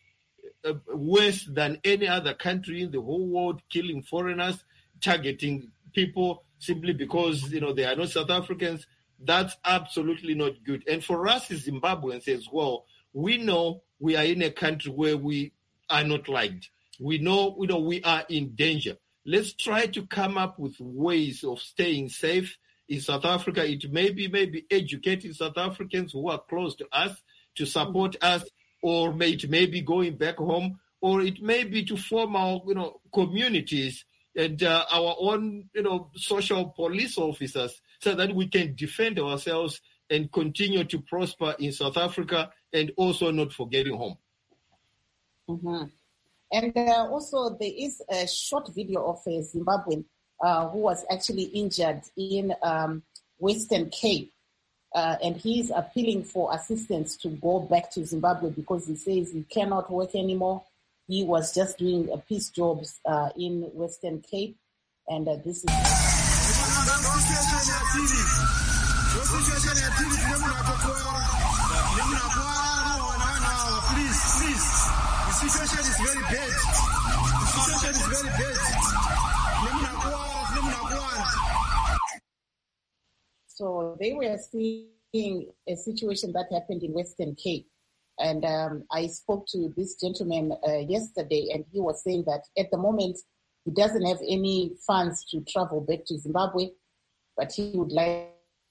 worse than any other country in the whole world, killing foreigners, targeting people simply because they are not South Africans, that's absolutely not good. And for us as Zimbabweans as well, we know we are in a country where we are not liked. We know we are in danger. Let's try to come up with ways of staying safe in South Africa. It may be educating South Africans who are close to us to support us, or it may be going back home, or it may be to form our communities and our own social police officers, so that we can defend ourselves and continue to prosper in South Africa, and also not forgetting home. Mm-hmm. And also there is a short video of a Zimbabwean who was actually injured in Western Cape. And he's appealing for assistance to go back to Zimbabwe, because he says he cannot work anymore. He was just doing peace jobs in Western Cape. And this is... The situation is very bad. So they were seeing a situation that happened in Western Cape. And I spoke to this gentleman yesterday, and he was saying that at the moment he doesn't have any funds to travel back to Zimbabwe, but he would like...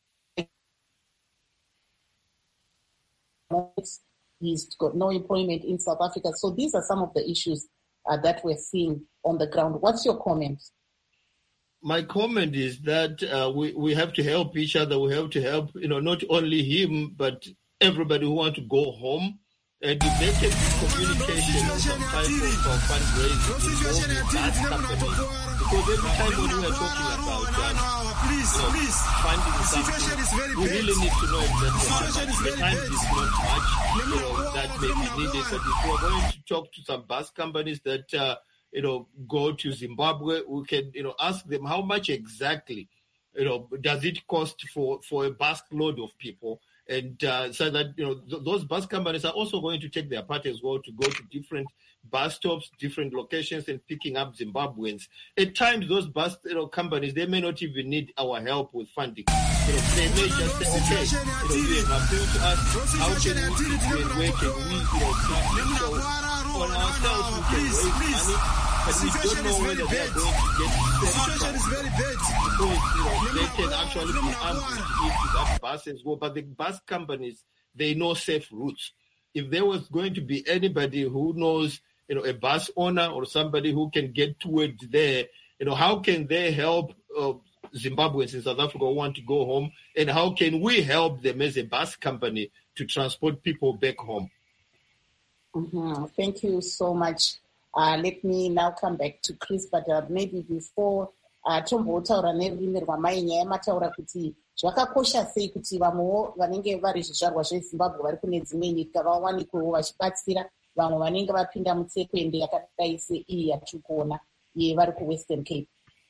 He's got no employment in South Africa. So these are some of the issues that we're seeing on the ground. What's your comment? My comment is that we have to help each other. We have to help, not only him, but everybody who wants to go home. And if they can be communication or some type of fundraising involving that company, because every time when we are talking about funding something, we really need to know exactly how much. The time is not much, that may be needed. But if we are going to talk to some bus companies that, go to Zimbabwe, we can, ask them how much exactly, does it cost for a bus load of people? And so that, those bus companies are also going to take their part as well to go to different bus stops, different locations, and picking up Zimbabweans. At times, those bus companies, they may not even need our help with funding. They may just say, okay, you have appealed to us. How can we, where can we, so on ourselves, we can raise money. But we don't know whether they are going to get the situation is very bad. Because they can actually be ambushed into that bus as well. But the bus companies they know safe routes. If there was going to be anybody who knows, a bus owner or somebody who can get towards there, how can they help Zimbabweans in South Africa who want to go home, and how can we help them as a bus company to transport people back home? Mm-hmm. Thank you so much. Let me now come back to Chris, but maybe before tombotaura nerurimi rwamai nyaya mataura kuti zvakakosha sei kuti vamwewo vanenge vari zvizvarwa zvezimbabwe vari kune dzimwe nyika vawanikwewo vachibatsira vamwe vanenge vapinda mutsekwende yakadai seiyi yatiri kuona yevari kuwestern cape.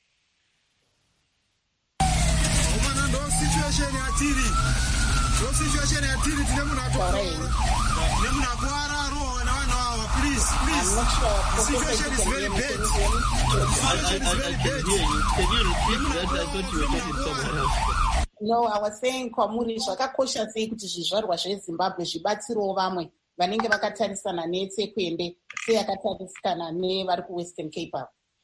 Situation yatiri tine munhu akuwara rohwa navanhu ava, please. The situation is very bad. Can you repeat that? I thought you were talking to someone else. No, I was saying kwamuri zvakakosha sei kuti zvizvarwa zvezimbabwe zvibatsirewo vamwe vanenge vakatarisana netsekwende seyakatarisana nevari kuwestern cape.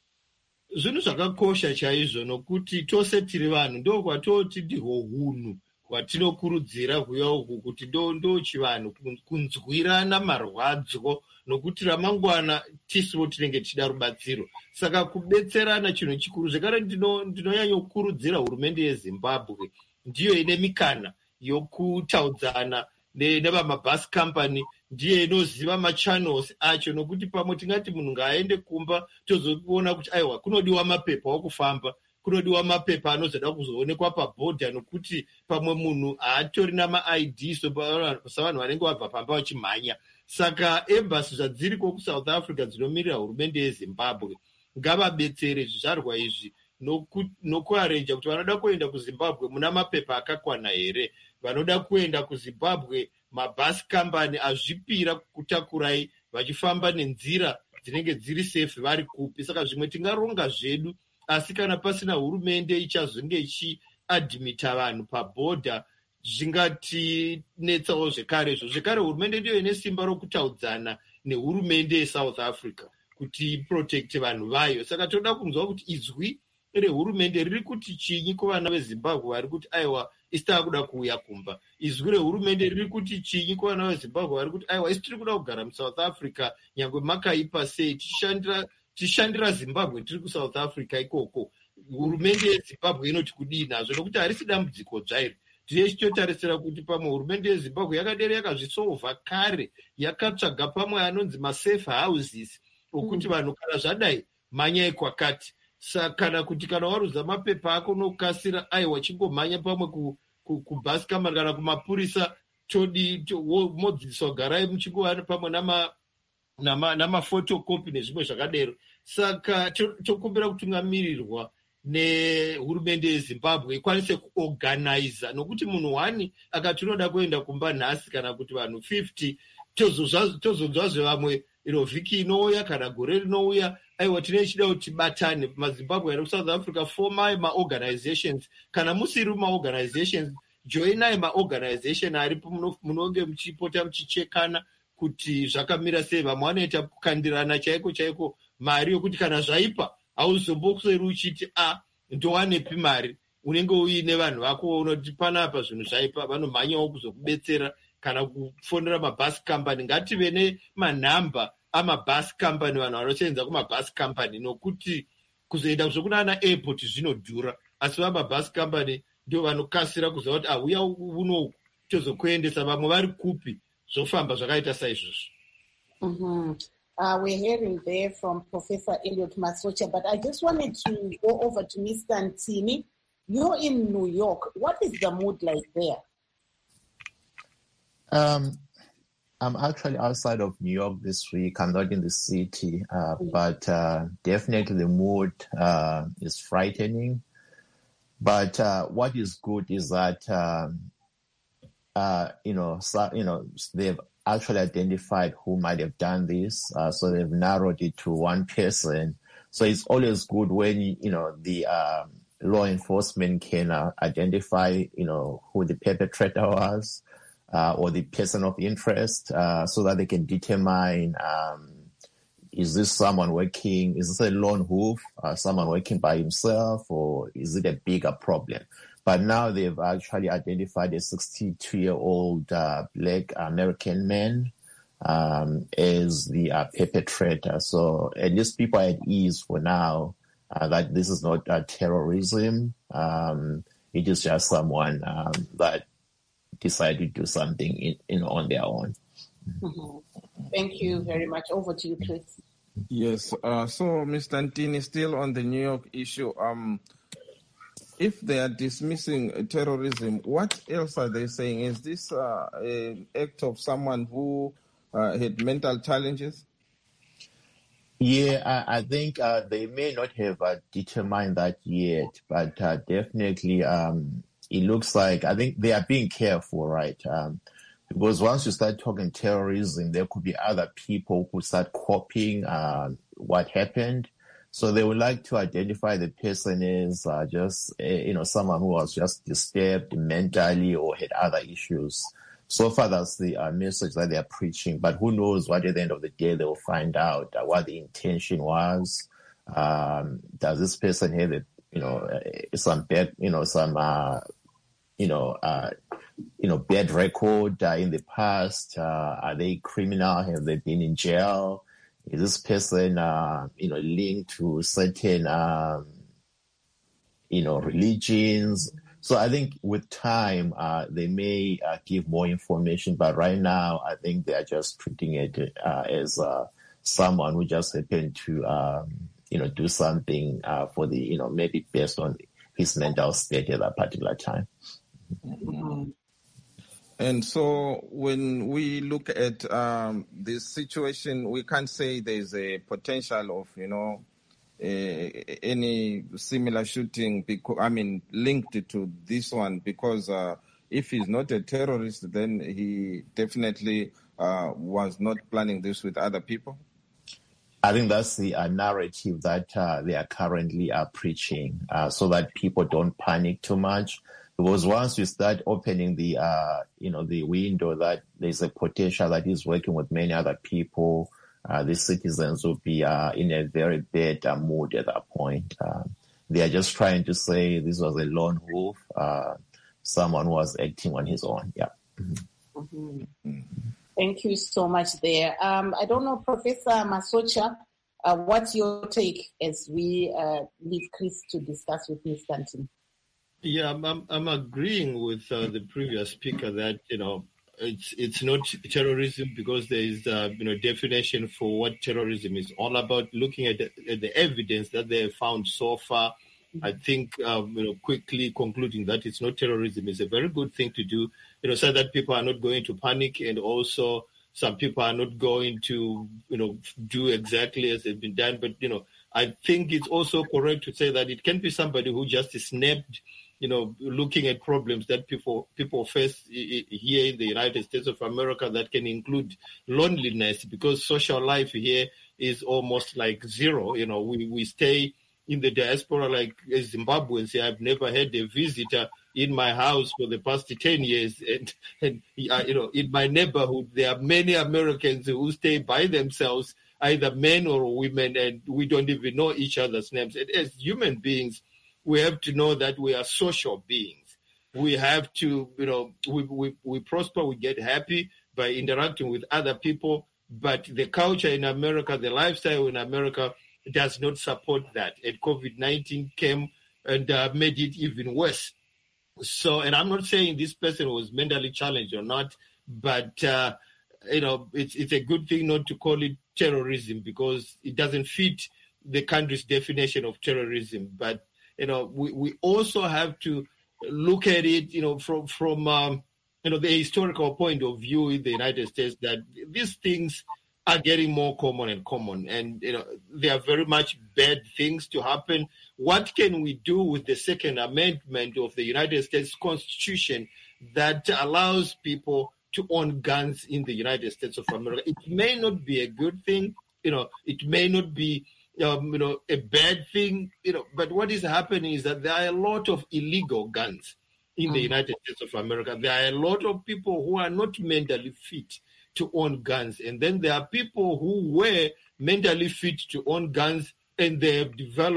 Zvinhu zvakakosha chaizvo, nokuti tose tiri vanhu ndokwatoti ndihwo hunhu hwatinokurudzira kuuya uku kuti ndo chivanhu kunzwirana marwadzo, nokuti ramangwana tisiwo tinenge tichida rubatsiro. Saka kubetserana chinhu chikuru. Zvekare ndinonyanyokurudzira hurumende yeZimbabwe ndiyo ine mikana yokutaudzana nevamabhasi company, ndiye inoziva machannels acho, nokuti pamwe tingati munhu ngaaende kumba tozoona kuti aiwa kunodiwa mapepa okufamba, kunodiwa mapepa anozoda kuzoonekwa pabhodha, nokuti pamwe munhu haatori nama-ID savanhu vanenge vabva pamba vachimhanya. Saka embassy zvadziriko kuSouth Africa dzinomirira hurumende yeZimbabwe ngavabetsere zvizvarwa izvi nokuarenja kuti vanoda kuenda kuZimbabwe muna mapepa akakwana here, vanoda kuenda kuZimbabwe mabhasi company azvipira kutakurai vachifamba nenzira dzinenge dziri safe vari kupi. Saka zvimwe tingaronga zvedu, asi kana pasina hurumende ichazonge ichiadhimita vanhu pabhodha zvingatinetsawo zvekarezvo. Zvekare hurumende ndiyo ine simba rokutaudzana nehurumende yeSouth Africa kuti iprotecte vanhu vayo. Saka toda kunzwa kuti izwi rehurumende riri kuti chinyi kuvana veZimbabwe vari kuti aiwa isi takuda kuuya kumba. Izwi rehurumende riri kuti chinyi kuvana veZimbabwe vari kuti aiwa isi tiri kuda kugara muSouth Africa nyangwe makaipa sei, tichishandira Zimbabwe tiri kuSouth Africa ikoko. Hurumende yeZimbabwe inoti kudii nazvo, nokuti harisi dambudziko dzvairi. Tine chichotarisira kuti pamwe hurumende yeZimbabwe yakadere yakazvisolva kare, yakatsvaga pamwe anonzi masafe houses okuti vanhu kana zvadai manyai kwakati. Kana kuti kana waruza mapepa ako nokasira aiwa chingomhanya pamwe kubhasi company kana kumapurisa modzidziswa garai muchingova pamwe namafotokopi nezvimwe zvakadero. Saka tokumbira kutungamirirwa nehurumende yeZimbabwe ikwanise kuorganiza, nokuti munhu wani akati unoda kuenda kumba nhasi kana kuti vanhu 50 tozonzwa zvevamwe vhiki inouya kana gore rinouya aiwa tine chida kuti tibatane maZimbabwe ari kuSouth Africa, formai maorganizations. Kana musiri maorganizations, joinai maorganization aripo, munonge muchipota muchichekana kuti zvakamira sei. Vamwe vanoita kukandirana chaiko mari yokuti kana zvaipa hauzomboseri uchiti ndowanepi mari, unenge uine vanhu vako unoti panapa zvinhu zvaipa, vanomhanyawo kuzokubetsera kana kufonera mabhasi company. Ngative nemanhamba amabhasi company, vanhu vanosenza kumabhasi company, nokuti kuzoenda zvokunana airport zvinodhura, asi vamabhasi company ndio vanokasira kuziva kuti uya unoku tozokuendesa, vamwe vari kupi, zvofamba zvakaita saizvozvo. We're hearing there from Professor Elliot Masocha, but I just wanted to go over to Mr. Ntini. You're in New York. What is the mood like there? I'm actually outside of New York this week. I'm not in the city, but definitely the mood is frightening. But what is good is that they've actually identified who might have done this, so they've narrowed it to one person. So it's always good when the law enforcement can identify who the perpetrator was, or the person of interest, so that they can determine is this someone working, is this a lone wolf, someone working by himself, or is it a bigger problem? But now they've actually identified a 62-year-old black American man as the perpetrator. So at least people are at ease for now that this is not terrorism. It is just someone that decided to do something on their own. Mm-hmm. Thank you very much. Over to you, Chris. Yes. So, Mr. Ntini, still on the New York issue. If they are dismissing terrorism, what else are they saying? Is this an act of someone who had mental challenges? Yeah, I think they may not have determined that yet, but definitely it looks like, I think they are being careful, right? Because once you start talking terrorism, there could be other people who start copying what happened. So they would like to identify the person as just, someone who was just disturbed mentally or had other issues. So far, that's the message that they are preaching. But who knows what at the end of the day they will find out what the intention was. Does this person have some bad, bad record in the past? Are they criminal? Have they been in jail? Is this person, linked to certain, religions? So I think with time, they may give more information, but right now, I think they are just treating it as someone who just happened to, do something for the, maybe based on his mental state at that particular time. Mm-hmm. And so when we look at this situation, we can't say there's a potential of, any similar shooting, linked to this one, because if he's not a terrorist, then he definitely was not planning this with other people. I think that's the narrative that they are currently preaching, so that people don't panic too much. Because once you start opening the window that there's a potential that he's working with many other people, the citizens will be in a very bad mood at that point. They are just trying to say this was a lone wolf, someone who was acting on his own. Yeah. Mm-hmm. Thank you so much there. I don't know, Professor Masocha, what's your take as we leave Chris to discuss with Mr. Ntini? Yeah, I'm agreeing with the previous speaker that, it's not terrorism because there is, definition for what terrorism is all about. Looking at the evidence that they have found so far, I think, quickly concluding that it's not terrorism is a very good thing to do, so that people are not going to panic, and also some people are not going to, do exactly as it's been done. But, I think it's also correct to say that it can be somebody who just snapped, looking at problems that people face here in the United States of America that can include loneliness, because social life here is almost like zero. We stay in the diaspora like as Zimbabweans. I've never had a visitor in my house for the past 10 years. And in my neighborhood, there are many Americans who stay by themselves, either men or women, and we don't even know each other's names. And as human beings, we have to know that we are social beings. We have to, we prosper, we get happy by interacting with other people. But the culture in America, the lifestyle in America does not support that. And COVID-19 came and made it even worse. So, and I'm not saying this person was mentally challenged or not, but, it's a good thing not to call it terrorism because it doesn't fit the country's definition of terrorism. But we also have to look at it, from the historical point of view in the United States, that these things are getting more common and common, and they are very much bad things to happen. What can we do with the Second Amendment of the United States Constitution that allows people to own guns in the United States of America? It may not be a good thing, it may not be a bad thing, but what is happening is that there are a lot of illegal guns in the United States of America. There are a lot of people who are not mentally fit to own guns. And then there are people who were mentally fit to own guns and they have developed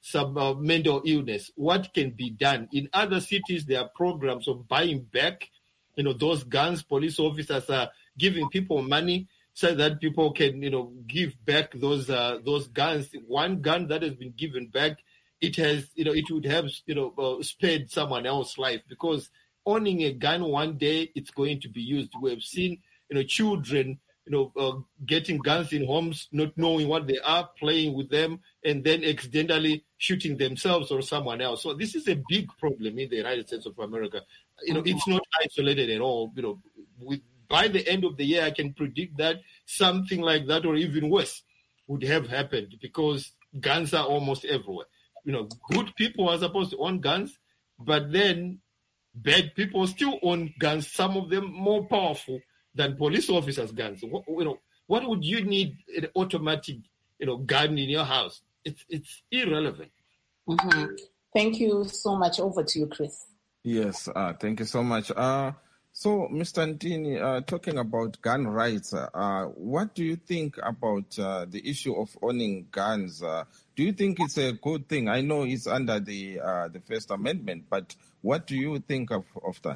some mental illness, what can be done? In other cities, there are programs of buying back, those guns. Police officers are giving people money so that people can, give back those guns. One gun that has been given back, it has, it would have, spared someone else's life, because owning a gun one day, it's going to be used. We have seen, children, getting guns in homes, not knowing what they are, playing with them, and then accidentally shooting themselves or someone else. So this is a big problem in the United States of America. It's not isolated at all. By the end of the year, I can predict that something like that or even worse would have happened, because guns are almost everywhere. Good people are supposed to own guns, but then bad people still own guns, some of them more powerful than police officers' guns. What would you need an automatic, gun in your house? It's irrelevant. Mm-hmm. Thank you so much. Over to you, Chris. Yes, thank you so much. So, Mr. Ntini, talking about gun rights, what do you think about the issue of owning guns? Do you think it's a good thing? I know it's under the First Amendment, but what do you think of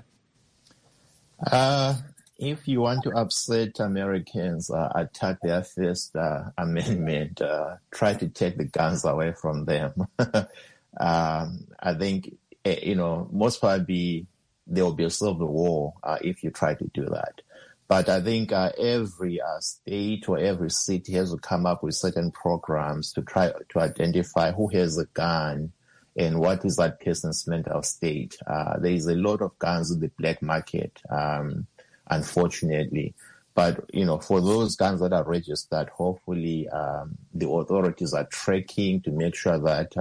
that? If you want to upset Americans, attack their First Amendment, try to take the guns away from them. I think, most probably there will be a civil war if you try to do that. But I think every state or every city has to come up with certain programs to try to identify who has a gun and what is that person's mental state. There is a lot of guns in the black market, unfortunately. But, for those guns that are registered, hopefully the authorities are tracking to make sure that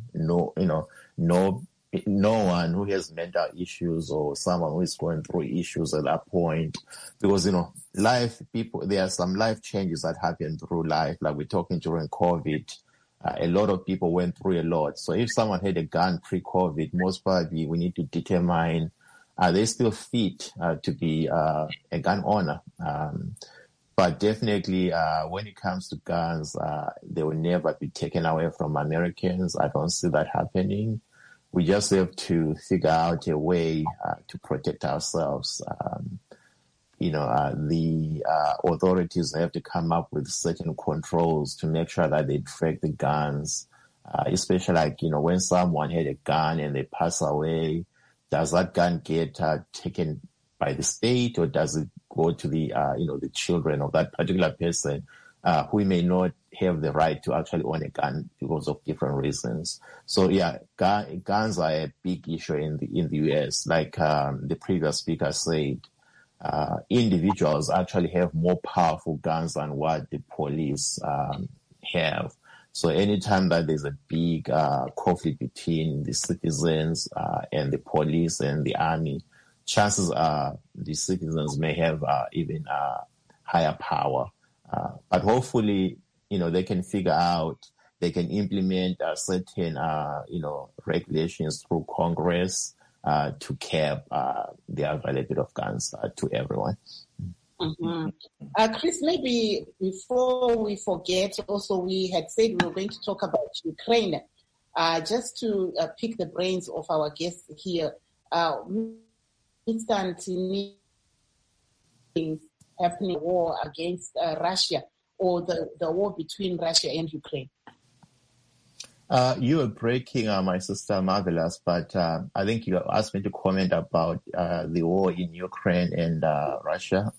no one who has mental issues or someone who is going through issues at that point, because, there are some life changes that happen through life. Like we're talking during COVID, a lot of people went through a lot. So if someone had a gun pre-COVID, most probably we need to determine, are they still fit to be a gun owner? But definitely, when it comes to guns, they will never be taken away from Americans. I don't see that happening. We just have to figure out a way to protect ourselves. The authorities have to come up with certain controls to make sure that they track the guns, especially when someone had a gun and they pass away, does that gun get taken by the state, or does it go to the the children of that particular person who may not have the right to actually own a gun because of different reasons? So yeah, guns are a big issue in the US. Like the previous speaker said, individuals actually have more powerful guns than what the police have. So anytime that there's a big conflict between the citizens and the police and the army, chances are the citizens may have even higher power. But hopefully, they can figure out, they can implement certain, regulations through Congress to cap the availability of guns to everyone. Mm-hmm. Chris, maybe before we forget, also we had said we were going to talk about Ukraine. Just to pick the brains of our guests here, instantly happening a war against Russia, or the war between Russia and Ukraine. You were breaking, my sister Marvelous, but I think you asked me to comment about the war in Ukraine and Russia.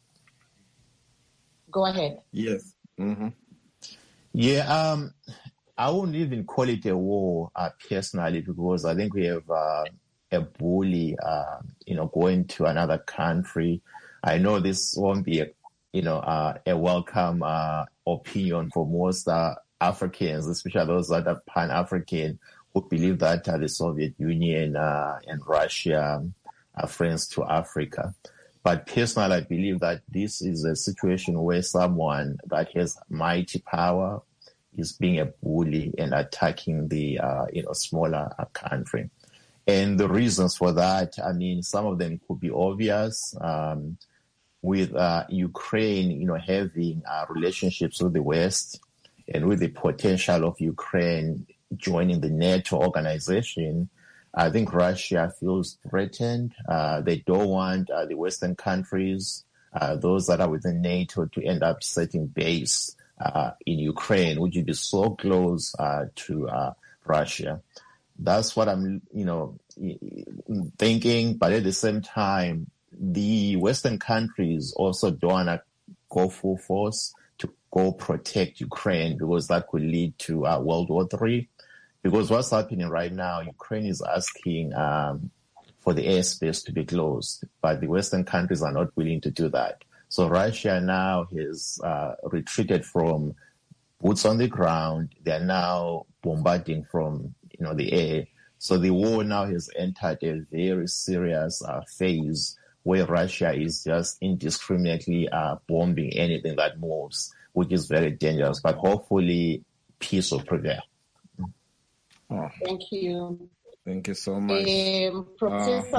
Go ahead. Yes. Mm-hmm. Yeah, I wouldn't even call it a war personally, because I think we have a bully, going to another country. I know this won't be a welcome opinion for most Africans, especially those that are Pan-African, who believe that the Soviet Union and Russia are friends to Africa. But personally, I believe that this is a situation where someone that has mighty power is being a bully and attacking the smaller country. And the reasons for that, I mean, some of them could be obvious. With Ukraine, having relationships with the West, and with the potential of Ukraine, joining the NATO organization, I think Russia feels threatened. They don't want the Western countries, those that are within NATO, to end up setting base in Ukraine, which would be so close to Russia. That's what I'm, thinking. But at the same time, the Western countries also don't want to go full force to go protect Ukraine, because that could lead to World War III. Because what's happening right now, Ukraine is asking for the airspace to be closed, but the Western countries are not willing to do that. So Russia now has retreated from boots on the ground. They're now bombarding from the air. So the war now has entered a very serious phase where Russia is just indiscriminately bombing anything that moves, which is very dangerous. But hopefully peace will prevail. Oh. Thank you. Thank you so much. Professor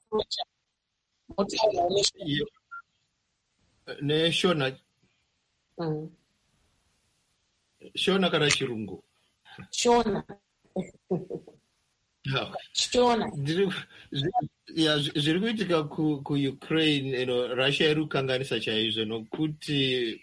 Shona kana chirungu. Shona. Zviri kuitika kuUkraine, Russia iri kukanganisa chaizvo nokuti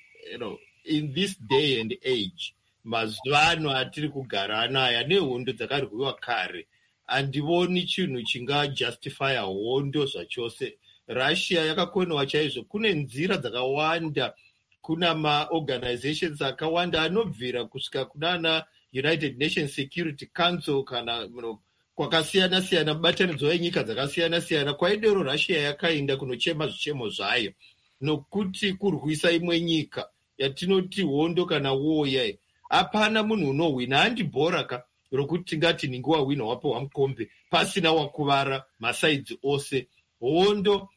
in this day and age, mazuva ano atiri kugara anaya nehondo dzakarwiwa kare, handivoni chinhu chingajustifya hondo zvachose. Russia yakakonewa chaizvo. Kune nzira dzakawanda, kuna maorganizations akawanda anobvira kusvika kunana United Nations Security Council kana kwakasiyana-siyana, mubatanidzwa wenyika dzakasiyana-siyana, kwaidero Russia yakaenda kunochema zvichemo zvayo nokuti kurwisa imwe nyika yatinoti hondo kana woya. Hapana munhu unohwina. Handibhora rokuti tingati ninge wahwina wapiwa mukombe pasina wakuvara masaidzi ose. Hondo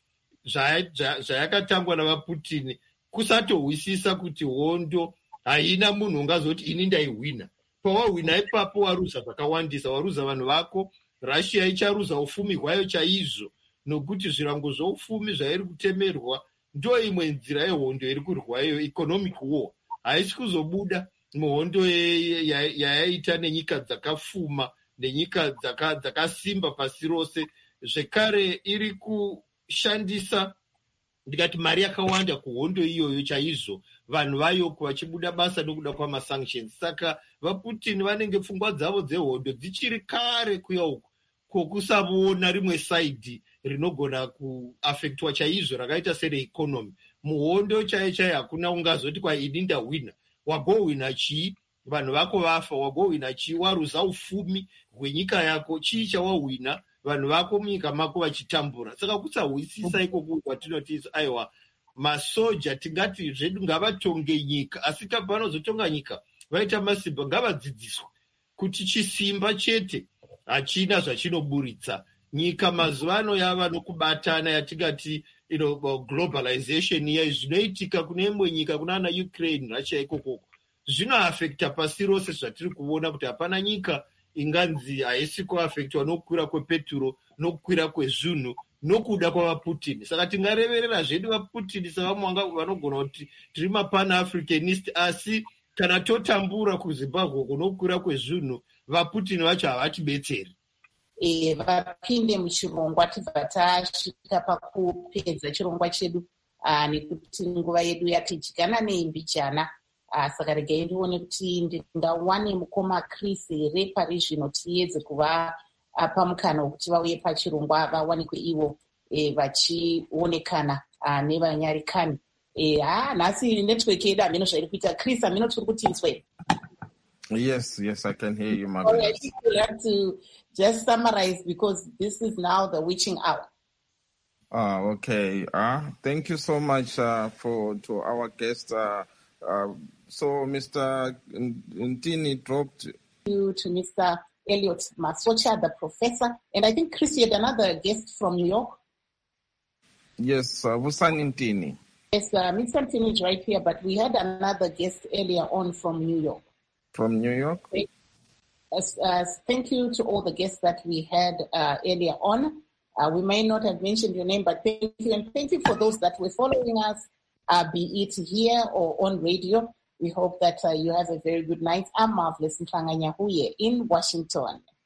zvayakatangwa navaPutin, kusatohwisisa kuti hondo haina munhu ungazoti ini ndaihwina. Pawahwina ipapo waruza zvakawandisa, waruza vanhu vako. Russia icharuza ufumi hwayo chaizvo, nokuti zvirango zvoufumi zvairi kutemerwa ndo imwe nzira yehondo iri kurwayo, economic war. Haisi kuzobuda muhondo yayaita nenyika dzakafuma nenyika dzakasimba pasi rose. Zvekare iri kushandisa ndikati mari yakawanda kuhondo iyoyo chaizvo, vanhu vayoko vachibuda basa nokuda kwamasanctions. Saka vaPutin vanenge pfungwa dzavo dzehondo dzichiri kare kuya uku kwokusavona rimwe saidhi rinogona kuafektwa chaizvo rakaita sereeconomy. Muhondo chaiyo hakuna ungazoti ini ndahwina. Wagohwina chii? Vanhu vako vafa. Wagohwina chii? Waruza ufumi hwenyika yako. Chii chawahwina? Vanhu vako munyika mako vachitambura. Saka kusahwisisa ikoko kwatinoti aiwa masoja tingati zvedu ngavatonge nyika, asi pavanozotonga nyika vaita masimba ngavadzidziswa kuti chisimba chete hachina zvachinoburitsa. Nyika mazuva ano yava nokubatana yatingati globalization iya zvinoitika kune imwe nyika kunana Ukraine, Russia ikokoko zvinoafekta pasi rose. Zvatiri kuona kuti hapana nyika inganzi haisi kuafektwa nokukwira kwepeturo, nokukwira kwezvinhu, nokuda kwavaPutin. Saka tingareverera zvedu vaPutin sevamwe vanogona kuti tiri mapana-africanist, asi kana totambura kuZimbabwe kunokukwira kwezvinhu, vaPutin vacho havatibetseri. Vapinde muchirongwa tibva tasvika pakupedza chirongwa chedu nekuti nguva yedu yatidyana neimbijana. Saka regai ndione kuti ndingawane mukoma Chris here pari zvino tiyedze kuvapa mukana wekuti vauye pachirongwa vawanikwe ivo vachionekana nevanyarikani. Nhasi network yedu hameno zvairi kuita. Chris, hameno tiri kutinzwe? Yes, I can hear you, Margaret. All right, I think we'll have to just summarize because this is now the witching hour. Okay. Thank you so much to our guest. So Mr. Ntini dropped. You to Mr. Elliot Masocha, the professor. And I think, Chris, you had another guest from New York. Yes, Vusani Ntini. Yes, Mr. Ntini is right here, but we had another guest earlier on from New York. From New York? Thank you to all the guests that we had earlier on. We may not have mentioned your name, but thank you. And thank you for those that were following us, be it here or on radio. We hope that you have a very good night. I'm Marvelous Mhlanga Nyahuye in Washington.